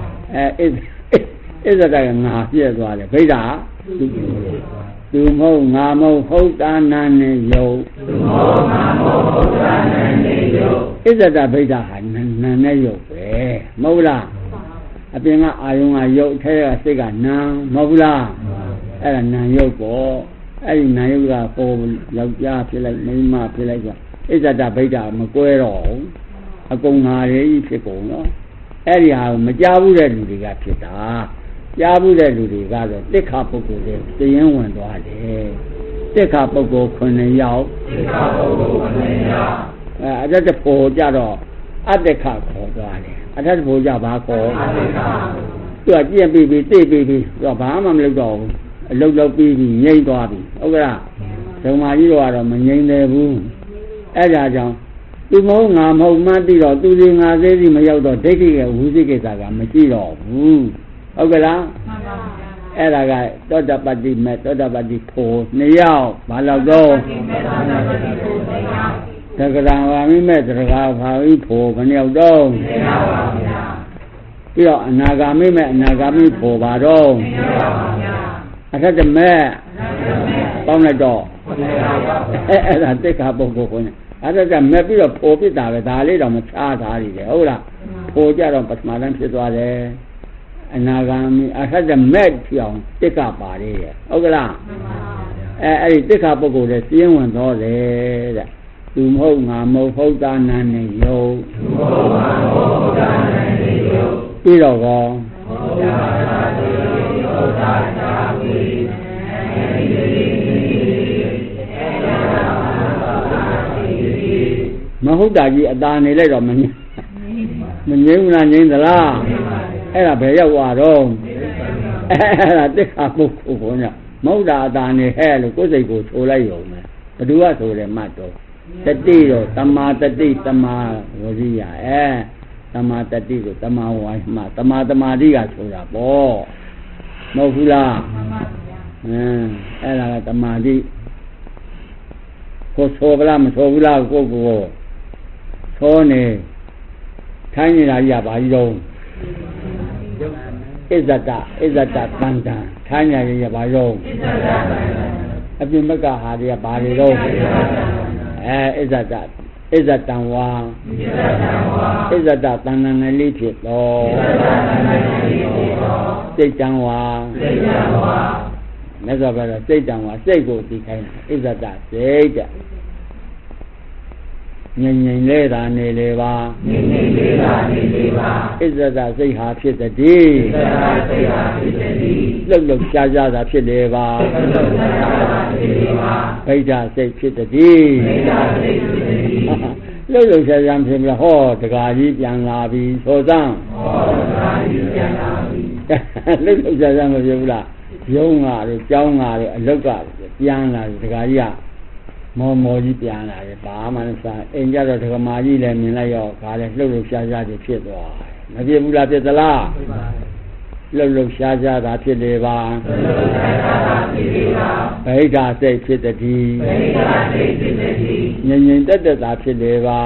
ဣဇဒကငါပြည့်သွားတယ်ဗိဓာသူမဟုတ်ငါမဟုတ်ဟုတ်တာနာနဲ့ယုတ်သူမဟုတ်ငါမဟုတ်ဟုတ်တာနာနဲ့ယုတ် Izata Beta had Nanayo, Mola. A pinga Ayunga Yo, Taya Siga Nan, Mola, and Nayoko, and Nayoga, Ya, Pilak, Nima, Pilaka. Izata Beta, Maguero, a Gongari, Pico, anyhow, Majabu, the Gapita. Yabu de Ludiga, the couple, the young one, the couple go Kunayao, that's a poor Jado, at the couple, at that poor Jabako, to a dear baby, baby, Robama Lugo, a low baby, Yay Bobby, over so my you are a man in the room. As I don't. Tu mẫu ngàm hồng man đi rồi tu đi ngà dễ gì mà yêu rồi thế thì hú gì cái gì cả mà chi rồi ok đóအဲ့ဒါကသောတာပတ္တိမဲ့သောတာပတ္တိဖို့နှစ်ယောက်ဘာလို့တော့သက္ကရာဝါမိမဲ့သက္ကရာဖာဝိဖို့ဘယ်နှစ်ယောက်တော့ပြီးတော့အနာဂါမိမဲ့အနာဂါမိဖို့ပါတော့အထက်တမဲ့ပေါင်းလိုက်တော့အဲ့ဒါတိက္ခာပုဂ္ဂိုလ်ကိုအဲ့ဒါကမဲ့ပြီးတော့ဖို့ပြစ်တာပဲဒါလေးတော့မချားထားရည်တယ်ဟုတ်လားဖို့ကြတော့ပထမတန်းဖြစ်သွားတယ်အနာဂါမိအထက်ကမဲ့ပြောင်းတိက္ခပါလေဟုတ်ကလားအဲ့ဒီတိက္ခပုဂ္ဂိုလ်တဲ့စည်းဝင်တော့လေတဲ့သူမဟုတ်ငါမဟုတ်ဟုတ်တာနာနေယုတ်သူမဟုတ်ငါမဟုတ်ဟုတ်တာနာနေယုတ်ပြီးတော့ကောမဟုတ်တာကြီးအတာနေလိုက်တော့မငြိမ်းဘူးလားငြိမ်းသလားအဲ့ဒါဘယ်ရောက်သွားတော့အဲ့ဒါတိက္ခာပုဂ္ဂိုလ်ကိုညမဟုတ်တာအတာနေဟဲ့လို့ကိုယ်စိတ်ကိုဆိုလိုက်ရုံပဲဘယ်သူကဆိုတယ်မှတ်တော့တတိတော့တမာတတိတမာဝဇိယတမာတတိကိုတမာဝါမှတမာတမာတိကဆိုတာပေါ့မဟုတ်ဘူးလားအဲ့ဒါကတမာတိကိုဆိုဗလားမဆိုဘူးလားကိုဆိုနေထိုင်းနေတာကြီးကဘာကြီးတော့ဣဇဒတတန်တန်ထိုင်းနေရဘာရောအပြင်ဘက်ကဟာတွေကဘာတွေတော့ဣဇတံဝါဣဇဒတန်တန်နဲ့လေးဖြစ်တော့စိတ်တံဝါမြတ်စွာဘုရားစိတ်တံဝါစိတ်ကိုသိခိုင်းဣဇဒစိတ်တဲ့ငြိမ်ငြိမ်လေးသာနေလေပါငြိမ်ငြိမ်လေးသာနေလေပါဣဇဒစိတ်ဟာဖြစ်တည်းဣဇဒစိတ်ဟာဖြစ်တည်းလှုပ်လှုပ်ရှားရှားသာဖြစ်လေပါလှုပ်လှုပ်ရှားရှားသာဖြစ်လေပါဗိဓာစိတ်ဖြစ်တည်းဗိဓာစိတ်ဖြစ်တည်းလှုပ်လှုပ်ရှားရှားဖြစ်ပြီးဟောတကားကြီးပြန်လာပြီဆိုစမ်းဟောတကားကြီးပြန်လာပြီလှုပ်လှုပ်ရှားရှားမဖြစ်ဘူးလားရုံးကားတို့ကြောင်းကားတို့အလုတ်ကားပြန်လာပြီတကားကြီးကမောကြီးပြန်လာတယ်ဘာမှမစားအိမ်ကြတော့ဒကမာကြီးလည်းမြင်လိုက်ရောခါလည်းလှုပ်လှုပ်ရှားရှားတွေဖြစ်သွားမဖြစ်ဘူးလားဖြစ်သလားလှုပ်လှုပ်ရှားရှားတာဖြစ်လေပါဗိဓာစိတ်ဖြစ်တည်းငြိမ်ငြိမ်တက်တက်သာဖြစ်လေပါ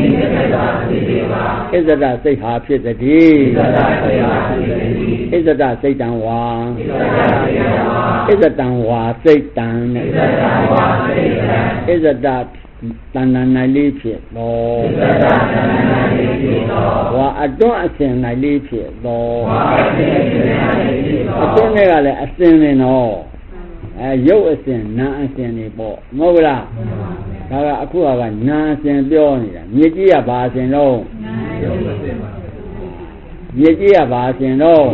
ဣဇဒစိတ်ဟာဖြစ်တည်းဣဇဒစိတ်တံဝါဣဇတံဝါစိတ်တံနဲ့ဣဇဒတဏ္ဍာနိုင်လေးဖြစ်တော့ဝါအတွန်းအစဉ်နိုင်လေးဖြစ်တော့အတွန်းတွေကလည်းအစဉ်နေတော့ရုပ်အစဉ်နာအစဉ်နေပေါ့မဟုတ်လားဒါကအခုကနာအစဉ်ပြောနေတာမြေကြီးကဘာအစဉ်တော့မြေကြီးကဘာအစဉ်တော့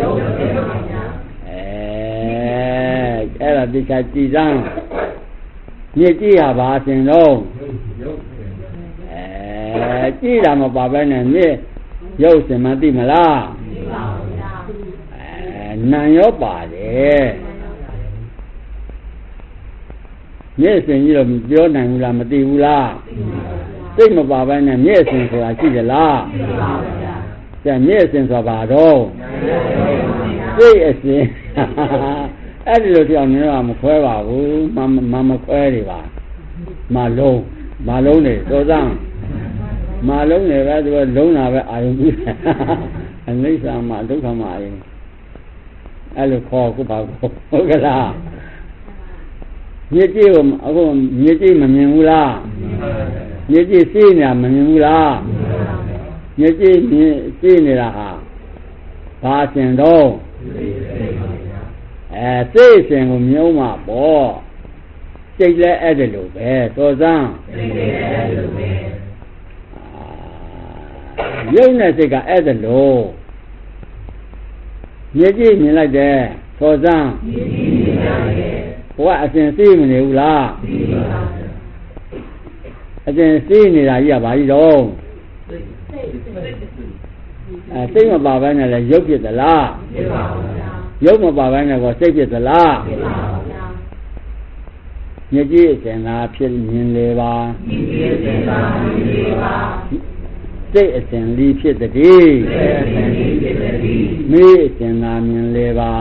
အဲ့ဒါဒီကကြည်စမ်းမြေကြီးကဘာအစဉ်တော့ကြည်တာမပါဘဲနဲ့မြေရုပ်စင်မသိမလားသိပါဘူးဗျာနာရောပါတယ်မြေစင်ကြီးတော့ပြောနိုင်ဘူးလားမသိဘူးလားသိမပါဘဲနဲ့မြေစင်ဆိုတာရှိကြလားသိပါဘူးဗျာကျန်မြေစင်ဆိုတာဘာတော့သိအစင်အဲ့ဒီလိုကြောင့်လည်းမခွဲပါဘူးမခွဲနေပါမလုံးနေသောစမ်းမလုံးနေပဲသူကလုံးတာပဲအာယုပြုအနိစ္စမှာဒုက္ခမှာအာယုအဲ့လိုခေါ်ခုပါဟုတ်ကလားမြေကြီးကိုအခုမြေကြီးမမြင်ဘူးလားမြေကြီးစီးနေတာမမြင်ဘူးလားမျက်ကြည့်မြင်ကြည့်နေတာဟာဘာအစဉ်တော့စိတ်အစဉ်ကိုမြုံးမှာပေါ့စိတ်လည်းအဲ့ဒါလိုပဲသောစမ်းရုပ်နဲ့စိတ်ကအဲ့ဒါလိုမျက်ကြည့်မြင်လိုက်တယ်သောစမ်းဘဝအစဉ်သိမနေဘူးလားအစဉ်သိနေတာကြီးကဘာကြီးတော့စိတ်မပါဘဲနဲ့လည်းရုပ်ဖြစ်သလားရုပ်မပါဘဲနဲ့ကောစိတ်ဖြစ်သလားမျက်ကြည့်အစဉ်သာဖြစ်မြင်လေပါစိတ်အစဉ်လီဖြစ်တည်းမေးအစဉ်သာမြင်လေပါ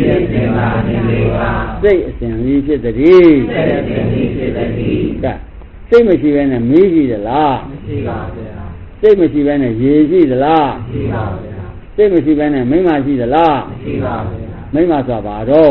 စိတ်အစဉ်လီဖြစ်တည်းကဲစိတ်မရှိဘဲနဲ့မေးကြည့်သလားမရှိပါဘူးစိတ်မရှိဘဲနဲ့ရေရှိသလားမရှိပါဘူးစိတ်မရှိဘဲနဲ့မိမရှိသလားမရှိပါဘူးမိမဆိုပါတော့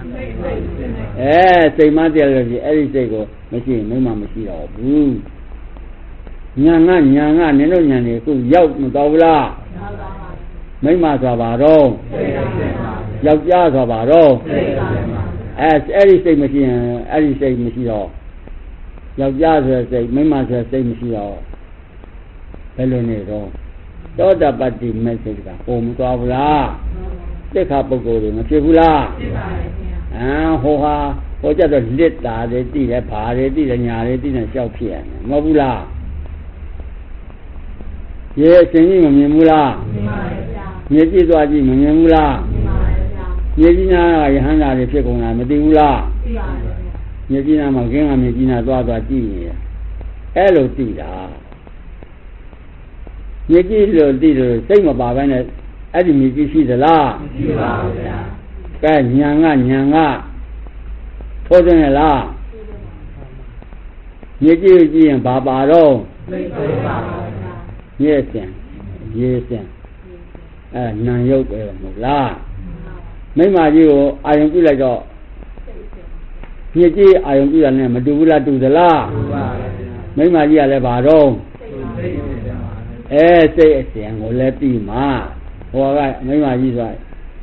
စိတ်မတည်းလို့ရှိအဲ့ဒီစိတ်ကိုမရှိရင်မိမမရှိတော့ဘူးညာငါနင်တို့ညာနေအခုရောက်မတော်ဘူးလားမိမဆိုပါတော့ယောက်ျားဆိုပါတော့အဲ့ဒီစိတ်မရှိရင်အဲ့ဒီစိတ်မရှိတော့ယောက်ျားဆိုစိတ်မိမဆိုစိတ်မရှိတော့ဘယ်လိုနေတော့သောတာပတ္တိမဲ့စိတ်ကပုံမသွားဘူးလားသိက္ခာပုဂ္ဂိုလ်တွေမဖြစ်ဘူးလားဖြစ်ပါရဲ့ဟိုဟာဟိုကြတော့လစ်တာတွေတိတယ်ဘာတွေတိတယ်ညာတွေတိတယ်ရှောက်ဖြစ်ရတယ်မဟုတ်ဘူးလားရေအစဉ်ကြီးမမြင်ဘူးလားမြင်ပါရဲ့ဗျာမြေကြည့်သွားကြည့်မမြင်ဘူးလားမြင်ပါရဲ့ဗျာမြေကြီးနာကယဟန္တာတွေဖြစ်ကုန်တာမသိဘူးလားသိပါရဲ့မြေကြီးနာမှာခင်းကမြေကြီးနာသွားကြည့်နေတယ်အဲ့လိုသိတာမြေကြီးလို့သိလို့စိတ်မပါဘဲနဲ့အဲ့ဒီမြေကြီးရှိသလားမရှိပါဘူးဗျာကဲညာကထိုးတယ်လားမြေကြီးကြည့်ရင်ဘာပါတော့စိတ်ပါပါဗျာရေစင်နာယုတ်ပဲမဟုတ်လားမိမကြီးကိုအာယုံပြုလိုက်တော့မြေကြီးအာယုံပြုတာနဲ့မတူဘူးလားတူသလားတူပါဗျာမိမကြီးကလည်းဘာတော့စိတ်အစဉ်ကိုလည်းပြီးမှဟောကမိမကြီးဆို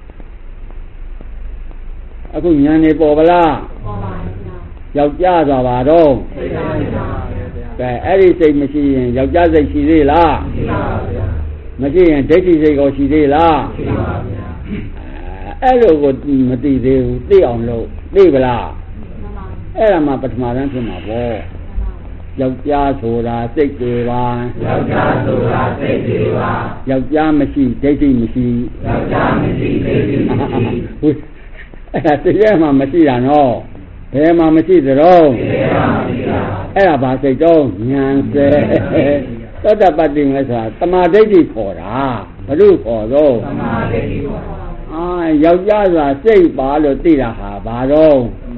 အခုညာနေပေါ်ပလားပေါ်ပါဗျာယောက်ျားဆိုပါတော့စိတ်ပါဗျာကဲအဲ့ဒီစိတ်မရှိရင်ယောက်ျားစိတ်ရှိသေးလားရှိပါဗျာမရှိရင်ဒိဋ္ဌိစိတ်ကိုရှိသေးလားရှိပါဗျာအဲ့လိုကိုမသိသေးဘူးသိအောင်လို့သိပလားအဲ့ဒါမှပထမတန်းဖြစ်မှာပေါ့ယောက်ျားဆိုတာစိတ်တွေပါယောက်ျားဆိုတာစိတ်တွေပါယောက်ျားမရှိဒိဋ္ဌိမရှိယောက်ျားမရှိဒိဋ္ဌိမရှိဟုတ်အဲ့ဒါတရားမှမရှိတာနော်ဘယ်မှာမရှိသတော့အဲ့ဒါဘာစိတ်တော့ဉာဏ်စေသောတပတ္တိမဲ့ဆိုတာသမာဓိဋ္ဌိခေါ်တာဘုလို့ခေါ်တော့သမာဓိဋ္ဌိခေါ်တာယောက်ျားဆိုတာစိတ်ပါလို့သိတာဟာဘာတော့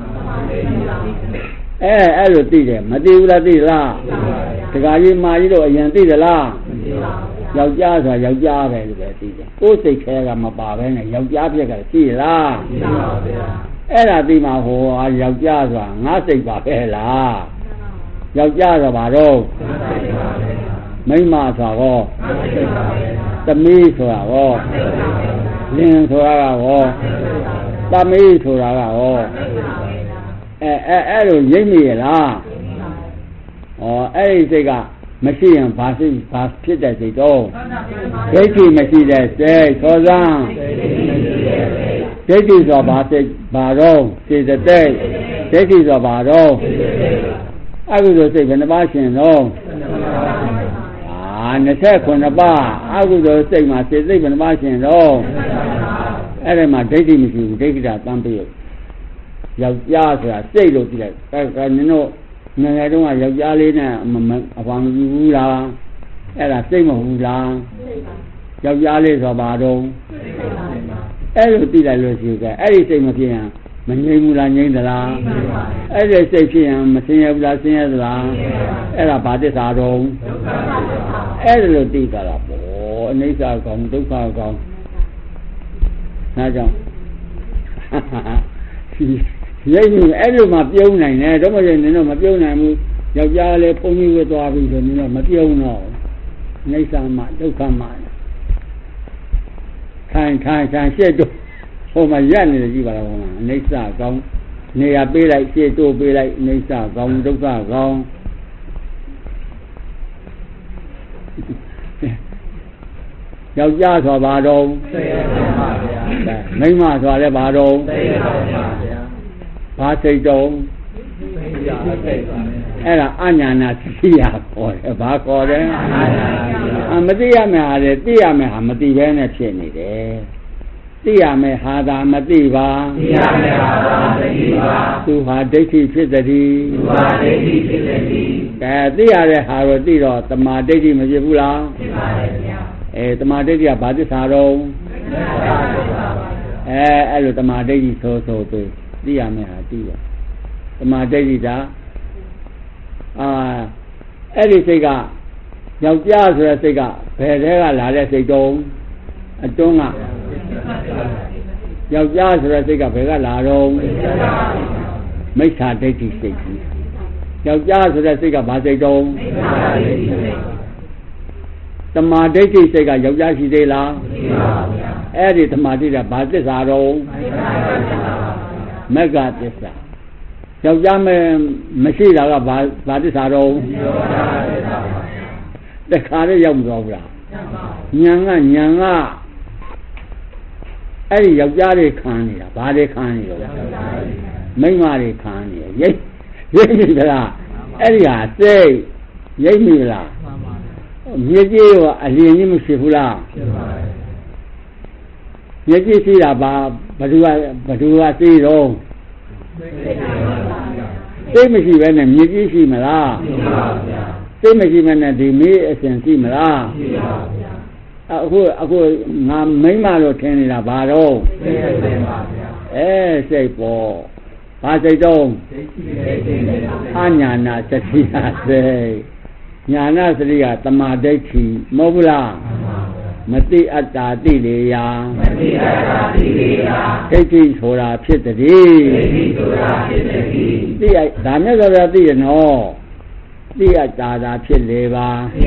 အဲ့လိုသိတယ်မသိဘူးလားသိလားတခါကြီးမာကြီးတော့အရင်သိသလားယောက်ျားဆိုတာယောက်ျားပဲလို့ပဲသိတယ်ကိုယ်စိတ်ခဲကမပါဘဲနဲ့ယောက်ျားပြက်ကရှိလားရှိပါဗျာအဲ့ဒါသိမှဟောယောက်ျားဆိုတာငါစိတ်ပါပဲလားယောက်ျားဆိုပါတော့မိန်းမဆိုတာဟောသမီးဆိုတာဟောလင်ဆိုတာကဟောသမီးဆိုတာကဟောအဲ့လိုရိပ်မိရလားအဲ့ဒီစိတ်ကမရှိရင်ဘာဖြစ်တဲ့စိတ်တော့ဒိဋ္ဌိမရှိတဲ့စိတ်သောစမ်းဒိဋ္ဌိဆိုဘာစိတ်ဘာတော့စေတသိက်ဒိဋ္ဌိဆိုဘာတော့အကုသိုလ်စိတ်ဘယ်နှပါးရှင်တော့29ပါးအကုသိုလ်စိတ်မှာစေတသိက်ဘယ်နှပါးရှင်တော့အဲ့ဒီမှာဒိဋ္ဌိမရှိဘူးဒိဋ္ဌိကတန်းပြည့်ယောက်ျားဆိုတာစိတ်လို့ကြည့်လိုက်နင်တို့ငယ်ငယ်တုန်းကယောက်ျားလေးနဲ့အဖောင်ကြည့်ဘူးလားအဲ့ဒါစိတ်မဟုတ်လားယောက်ျားလေးဆိုပါတော့အဲ့လိုကြည့်လိုက်လို့ရှိရင်အဲ့ဒီစိတ်မဖြစ်ရင်မငြိမ်ဘူးလားငြိမ်သလားအဲ့ဒီစိတ်ဖြစ်ရင်မဆင်းရဲဘူးလားဆင်းရဲသလားအဲ့ဒါဘာသစ္စာတော့အဲ့ဒါလိုသိကြတာပေါ့အနိစ္စကောင်ဒုက္ခကောင်ဒါကြောင့်ရိပ်နေအဲ့လိုမှပြုံးနိုင်တယ်တော့မရင်နင်တော့မပြုံးနိုင်ဘူးယောက်ျားလည်းဘုန်းကြီးဝတ်သွားပြီဆိုနင်တော့မပြုံးတော့နေသမှာဒုက္ခမှာထိုင်ရှေ့တို့ဟိုမှာရက်နေကြည့်ပါလားဟိုမှာနေသကောင်းနေရာပေးလိုက်ရှေ့တို့ပေးလိုက်နေသကောင်းဒုက္ခကောင်းယောက်ျားဆိုပါတော့မိန်းမဆိုလည်းပါတော့ဘာစိတ်တုံးအဲ့ဒါအညာနာသိရခေါ်တယ်ဘာခေါ်တယ်မသိရမယ်ဟာလေသိရမယ်ဟာမသိဘဲနဲ့ဖြစ်နေတယ်သိရမယ်ဟာသာမသိပါသိရမယ်ဟာသာမသိပါသူဟာဒိဋ္ဌိဖြစ်သည်သူဟာဒိဋ္ဌိဖြစ်သည်ကဲသိရတဲ့ဟာတော့သိတော့တမာဒိဋ္ဌိမဖြစ်ဘူးလားဖြစ်ပါတယ်ဗျာတမာဒိဋ္ဌိကဘာသစ္စာတော့အဲ့လိုတမာဒိဋ္ဌိဆိုပြီးသိရမယ်ဟာသိပါတမာဒိဋ္ဌိဒါအဲ့ဒီစိတ်ကယောက်ျားဆိုတဲ့စိတ်ကဘယ်ထဲကလာတဲ့စိတ်တုံးအတွန်းကယောက်ျားဆိုတဲ့စိတ်ကဘယ်ကလာတော့မိစ္ဆာဒိဋ္ဌိစိတ်ကြီးယောက်ျားဆိုတဲ့စိတ်ကဘာစိတ်တုံးတမာဒိဋ္ဌိစိတ်ကယောက်ျားရှိသေးလားမရှိပါဘူးဗျာအဲ့ဒီတမာဒိဋ္ဌိကဘာသစ္စာတော့မဂ္ဂသစ္စာယောက်ျားမရှိတာကဘာသစ္စာတော့တခါလေးရောက်မသွားဘူးလားညာကအဲ့ဒီယောက်ျားတွေခံနေတာဘာတွေခံနေတော့မိန်းမတွေခံနေရိပ်မိသလားအဲ့ဒီဟာစိတ်ရိပ်မိလားမြေကြီးကအလင်းကြီးမရှိဘူးလားဖြစ်ပါတယ်မြေကြီးရှိတာဘယ်သူကသိတော့သိမရှိပဲနဲ့မြေကြီးရှိမလားရှိပါဗျာသိမရှိပဲနဲ့ဒီမေးအစဉ်ရှိမလားရှိပါဗျာအခုငါမိမ့်မလို့ထင်နေတာဘာတော့သိပါဗျာစိတ်ပေါ်ဘာစိတ်တော့အညာနာသတိဟာစိတ်ညာနာသတိကတမာဒိဋ္ဌိမဟုတ်ဘူးလားမတိအတ္တာတိလေယာဒိဋ္ဌိဆိုတာဖြစ်တည်းသိရဒါနဲ့ဆိုတော့သိရနော်သိအတ္တာသာဖြစ်လေပါ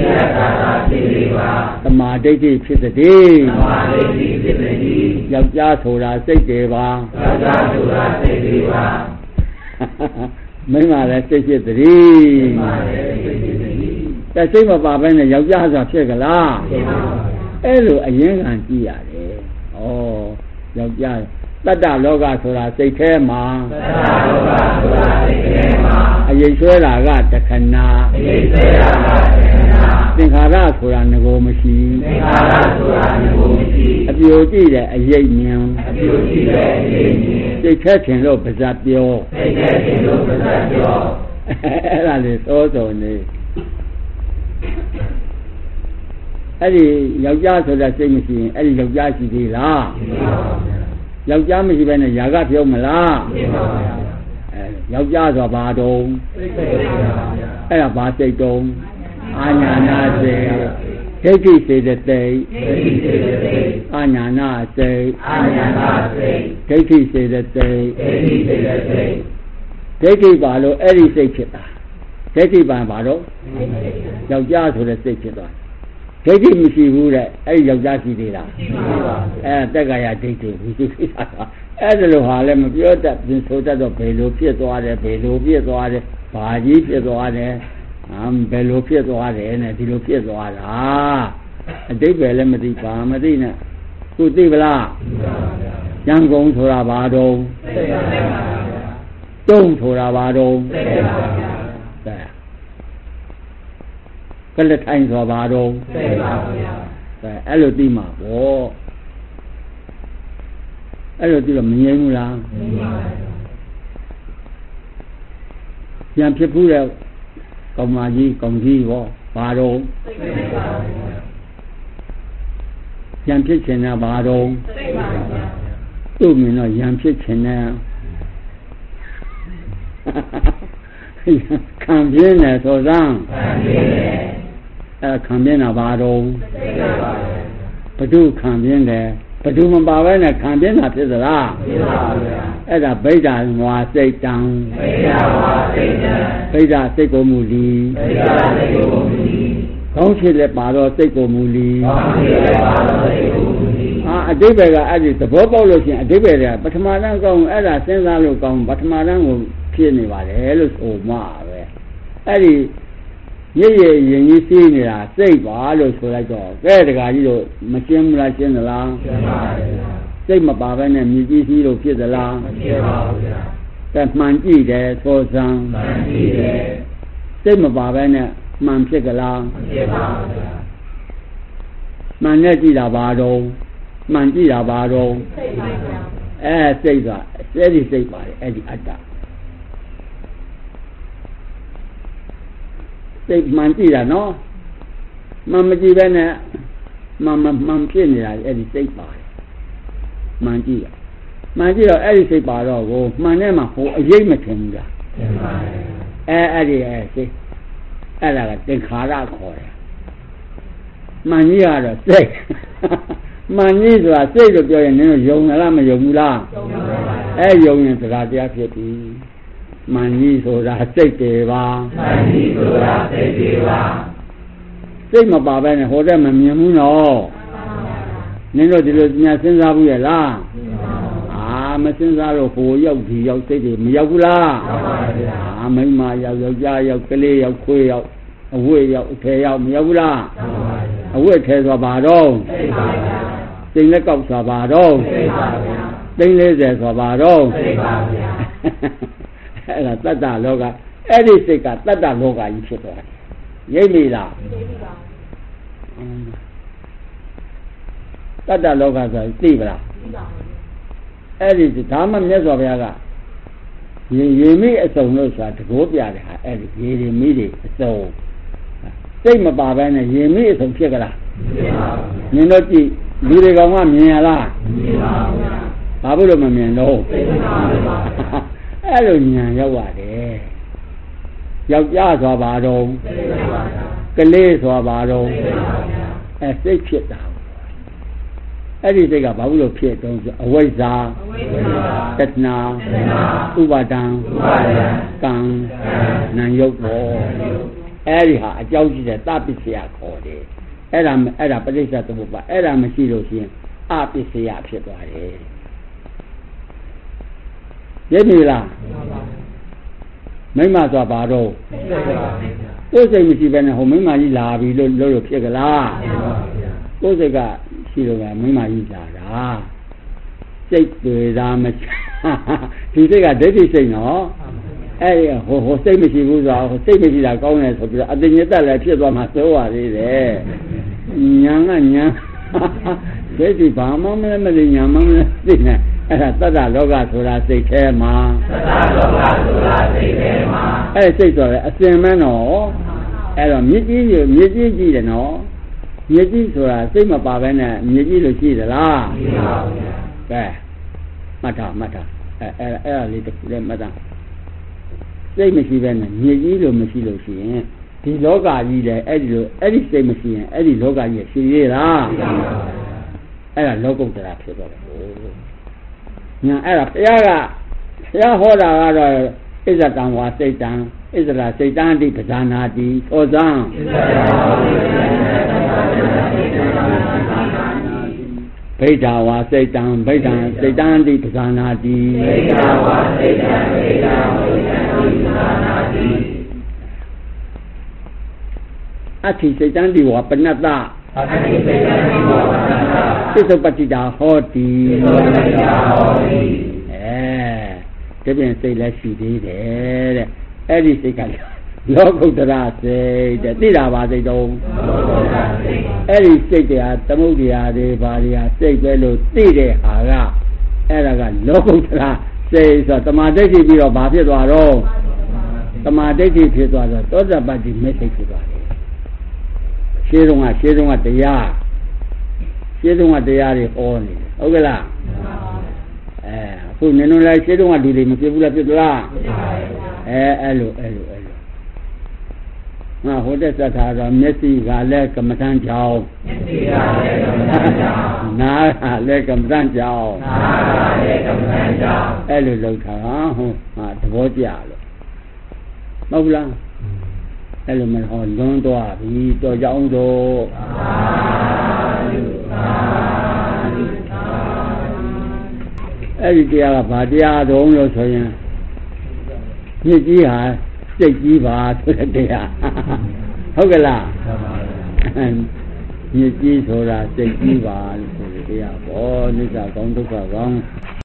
တမာဒိဋ္ဌိဖြစ်တည်းယောက်ျားဆိုတာစိတ်တွေပါမိန်းမလည်းစိတ်ဖြစ်တည်းแต่စိတ်မပါဘဲနဲ့ယောက်ျားဆိုတာဖြစ်ကြလားအဲ့လိုအရင်ကကြည့်ရတယ်။ယောက်ျားတတ္တလောကဆိုတာစိတ်แท้မှာအရေးဆွဲတာကတခဏသင်္ခါရဆိုတာငကိုမရှိအပြိုကြည့်တဲ့အရေးမြင်စိတ်แท้ထင်လို့ပါဇတ်ပြောအဲ့ဒါလေသောနေအဲ့ဒီယောက်ျားဆိုတာစိတ်မရှိရင်အဲ့ဒီယောက်ျားရှိသေးလားယောက်ျားမရှိဘဲနဲ့ຢာကပြုံးမလားယောက်ျားဆိုတာဘာတုံးအဲ့ဒါဘာစိတ်တုံးအာညာနာစိတ်ဒိဋ္ဌိစေတသိက်အာညာနာစိတ်ဒိဋ္ဌိစေတသိက်ဒိဋ္ဌိပါလို့အဲ့ဒီစိတ်ဖြစ်တာဒိဋ္ဌိပါဘာလို့ယောက်ျားဆိုတဲ့စိတ်ဖြစ်သွားဒိဋ္ဌိမရှိဘူးတဲ့အဲ့ဒီယောက်ျားရှိသေးလားမရှိပါဘူးတက္ကရာဒိဋ္ဌိမရှိသေးတာအဲ့ဒါလိုဟာလည်းမပြောတတ်ပြင်ဆိုတတ်တော့ဘယ်လိုဖြစ်သွားတယ်ဘယ်လိုဖြစ်သွားတယ်ဘာကြီးဖြစ်သွားတယ်ဘယ်လိုဖြစ်သွားတယ်နဲ့ဒီလိုဖြစ်သွားတာအတိတ်ပဲလည်းမသိပါမသိနဲ့ခုသိပလားရန်ကုန်ဆိုတာဘာတုံးတုံးဆိုတာဘာတုံးကလထိုင်ဆိုပါတော့သိပါဗျာအဲ့လိုသိမှာပေါ့အဲ့လိုသိတော့မငြိမ်းဘူးလားမငြိမ်းပါဘူးပြန်ဖြစ်ဘူးတဲ့ကောင်မကြီးကောင်ကြီးဟောဘာတော့သိပါဗျာပြန်ဖြစ်ချင်တာဘာတော့သိပါဗျာသူ့မြင်တော့ရံဖြစ်ချင်တယ်ခံပြင်းတယ်ဆိုစမ်းခံပြင်းတယ်ခံပြင်းတာဘာတော့ဘဒုခံပြင်းတယ်ဘဒုမပါဘဲနဲ့ခံပြင်းတာဖြစ်သလားဖြစ်ပါဗျာအဲ့ဒါဗိဒ္ဓဝါစိတ်တံဗိဒ္ဓစိတ်ကိုမူလီဗခေါင်းချစ်လည်းပါတော့စိတ်ကိုမူလီအတိပ္ပယ်ကအဲ့ဒီသဘောပေါက်လို့ရှိရင်အတိပ္ပယ်ကပထမတန်းကောင်းအဲ့ဒါစဉ်းစားလို့ကောင်းပထမတန်းကိုဖြစ်နေပါတယ်လို့ဆိုမှပဲအဲ့ဒီရည်ရင်ကြီးစီးနေတာစိတ်ပါလို့ဆိုလိုက်တော့ကဲတကားကြီးတို့မရှင်းဘူးလားရှင်းသလားရှင်းပါဗျာစိတ်မပါဘဲနဲ့မြည်ကြီးစီးလို့ဖြစ်သလားမဖြစ်ပါဘူးဗျာကဲမှန်ကြည့်တယ်သောစံမှန်ကြည့်တယ်စိတ်မပါဘဲနဲ့မှန်ဖြစ်ကြလားမဖြစ်ပါဘူးဗျာမှန်နဲ့ကြည့်တာပါတော့မှန်ကြည့်တာပါတော့စိတ်ပါဗျာစိတ်ကအဲ့ဒီစိတ်ပါတယ်အဲ့ဒီအတ္တစိတ်မှန်ကြည့်တာနော်မှန်မကြည့်ပဲနဲ့မှန်ဖြစ်နေတာအဲ့ဒီစိတ်ပါတယ်မှန်ကြည့်တော့အဲ့ဒီစိတ်ပါတော့ကိုမှန်နဲ့မှဟိုအရေးမထင်ဘူးလားထင်ပါတယ်အဲ့ဒီစိတ်အဲ့ဒါကသင်္ခါရခေါ်တယ်မှန်ကြီးကတော့စိတ်မှန်ကြီးဆိုတာစိတ်လို့ပြောရင်နင်တို့ယုံလားမယုံဘူးလားယုံပါဘူးယုံရင်တရားဖြစ်ပြီမှန်ကြီးဆိုတာစိတ်တွေပါမှန်ကြီးဆိုတာစိတ်တွေပါစိတ်မပါဘဲနဲ့ဟိုတဲ့မမြင်ဘူးနော်နင်တို့ဒီလိုညာစဉ်းစားဘူးရဲ့လားမစဉ်းစားတော့ဟိုရောက်ဒီရောက်စိတ်တွေမရောက်ဘူးလားရောက်ပါဗျာမိန်းမရောက်ယောက်ျားရောက်ကလေးရောက်ခွေးရောက်အဝတ်ရောက်အထည်ရောက်မရောက်ဘူးလားရောက်ပါဗျာအဝတ်ထည်ဆိုတာဘာတော့သိပါဗျာသိလက်ကောက်ဆိုတာဘာတော့သိပါဗျာသိ40ဆိုတာဘာတော့သိပါဗျာအဲ့ဒါတတ္တလောကအဲ့ဒီစိတ်ကတတ္တလောကကြီးဖြစ်သွားတယ်ရိပ်မိလားရိပ်ပါတတ္တလောကဆိုသိပါလားသိပါအဲ့ဒီဒါမှမြတ်စွာဘုရားကရေမိအစုံလို့ဆိုတာတကိုးပြတယ်ဟာအဲ့ဒီရေမိတွေအစုံစိတ်မပါဘဲနဲ့ရေမိအစုံဖြစ်ကြလားမြင်တော့ကြည့်လူတွေကောင်ကမြင်ရလားမြင်ပါဘူးဗျာဘာဖြစ်လို့မမြင်တော့စိတ်မပါဘူးအဲ့လိုဉာဏ်ရောက်ရတယ်ယောက်ျားဆိုတာဘာတော့စိတ်ပါဗျာကလေးဆိုတာဘာတော့စိတ်ပါဗျာစိတ်ဖြစ်တာအဲ့ဒီစိတ်ကဘာလို့ဖြစ်တုံးဆိုအဝိဇ္ဇာတဏှာဥပါဒံကံနာယုတ်ဘောအဲ့ဒီဟာအကြောင်းရှိတဲ့တပစ္စယခေါ်တယ်အဲ့ဒါပဋိစ္စသမုပ္ပါအဲ့ဒါမရှိလို့ရှိရင်အပစ္စယဖြစ်သွားတယ်ရပြီလားမိမဆိုတာဘာတော့ကိုယ်စိတ်မရှိဘဲနဲ့ဟိုမိမကြီးလာပြီလို့ဖြစ်ကြလားကိုယ်စိတ်ကရှိလို့ကမိမကြီးလာတာစိတ်တွေသာမချဒီစိတ်ကဒိဋ္ဌိစိတ်နော်အဲ့ဟိုစိတ်မရှိဘူးဆိုတော့စိတ်မရှိတာကောင်းတယ်ဆိုပြီးတော့အတင်ညတက်လည်းဖြစ်သွားမှသိုးပါသေးတယ်ညာကညာဒိဋ္ဌိဘာမှမလဲညာမှမလဲသိနေအဲ့ဒါတတ္တလောကဆိုတာစိတ်ထဲမှာတတ္တလောကဆိုတာစိတ်ထဲမှာအဲ့စိတ်ဆိုရဲအစင်မန်းတော့အဲ့တော့မြစ်ကြီးကြည့်တယ်နော်မြစ်ကြီးဆိုတာစိတ်မပါဘဲနဲ့မြစ်ကြီးလို့ရှိသလားရှိပါဘူးကဲမှတ်ထားအဲ့ဒါလေးတစ်ခုလည်းမှတ်ထားစိတ်မရှိဘဲနဲ့မြစ်ကြီးလို့မရှိလို့ရှိရင်ဒီလောကကြီးလည်းအဲ့ဒီစိတ်မရှိရင်အဲ့ဒီလောကကြီးရှိရလားရှိပါဘူးအဲ့ဒါလောကုတ္တရာဖြစ်တော့တယ်ညာအဲ့ဒါဘုရားဟောတာကတော့ဣဇတံဝါစိတ်တံဣဇရာစိတ်တံတိပဇာနာတိသောဇံဗိဓာဝါစိတ်တံစိတ်တံတိပဇာနာတိဗိဓာဝါစိတ်တံတိပဇာနာတိအထိစိတ်တံတိဝါပနတ္တအထိစိတ်တံတိဝါပနတ္တသစ္စုပ္ပတ္တိတာဟောတိဒီပြင်စိတ်လည်းရှိသေးတယ်တဲ့အဲ့ဒီစိတ်ကလောကုတ္တရာစိတ်တဲ့သိတာပါစိတ်တုံးအဲ့ဒီစိတ်တရားသမုဒ္ဒရာတွေဘာတွေဟာစိတ်ပဲလို့သိတဲ့ဟာကအဲ့ဒါကလောကုတ္တရာစိတ်ဆိုတမာဒိဋ္ဌိပြီးတော့ဘာဖြစ်သွားတော့တမာဒိဋ္ဌိဖြစ်သွားတော့သောတပတ္တိမေစိတ်ဖြစ်သွားတယ်ရှင်းတော့ကတရားတွေဟောနေတယ်ဟုတ်ကလားအခုနင်တို့လည်းရှင်းတော့ကလူတွေမဖြစ်ဘူးလားဖြစ်သလားအဲ့လိုငါဟိုတက်သက်တာတော့မျက်စိကလည်းကမ္မဋ္ဌာန်းကြောင်းနားကလည်းကမ္မဋ္ဌာန်းကြောင်းအဲ့လိုလုပ်တာဟုတ်ဟာသဘောကျလို့မဟုတ်လားအဲ့လိုမဟောလွန်းသွားပြီတော့ကြောင်းတော့အဲ့ဒီတရားကဘာတရားတုံးလို့ဆိုရင်မြစ်ကြီးဟာစိတ်ကြီးပါဆိုတဲ့တရားဟုတ်ကလားမြစ်ကြီးဆိုတာစိတ်ကြီးပါလို့ဆိုတဲ့တရားဘောနိစ္စကောင်းဒုက္ခကောင်း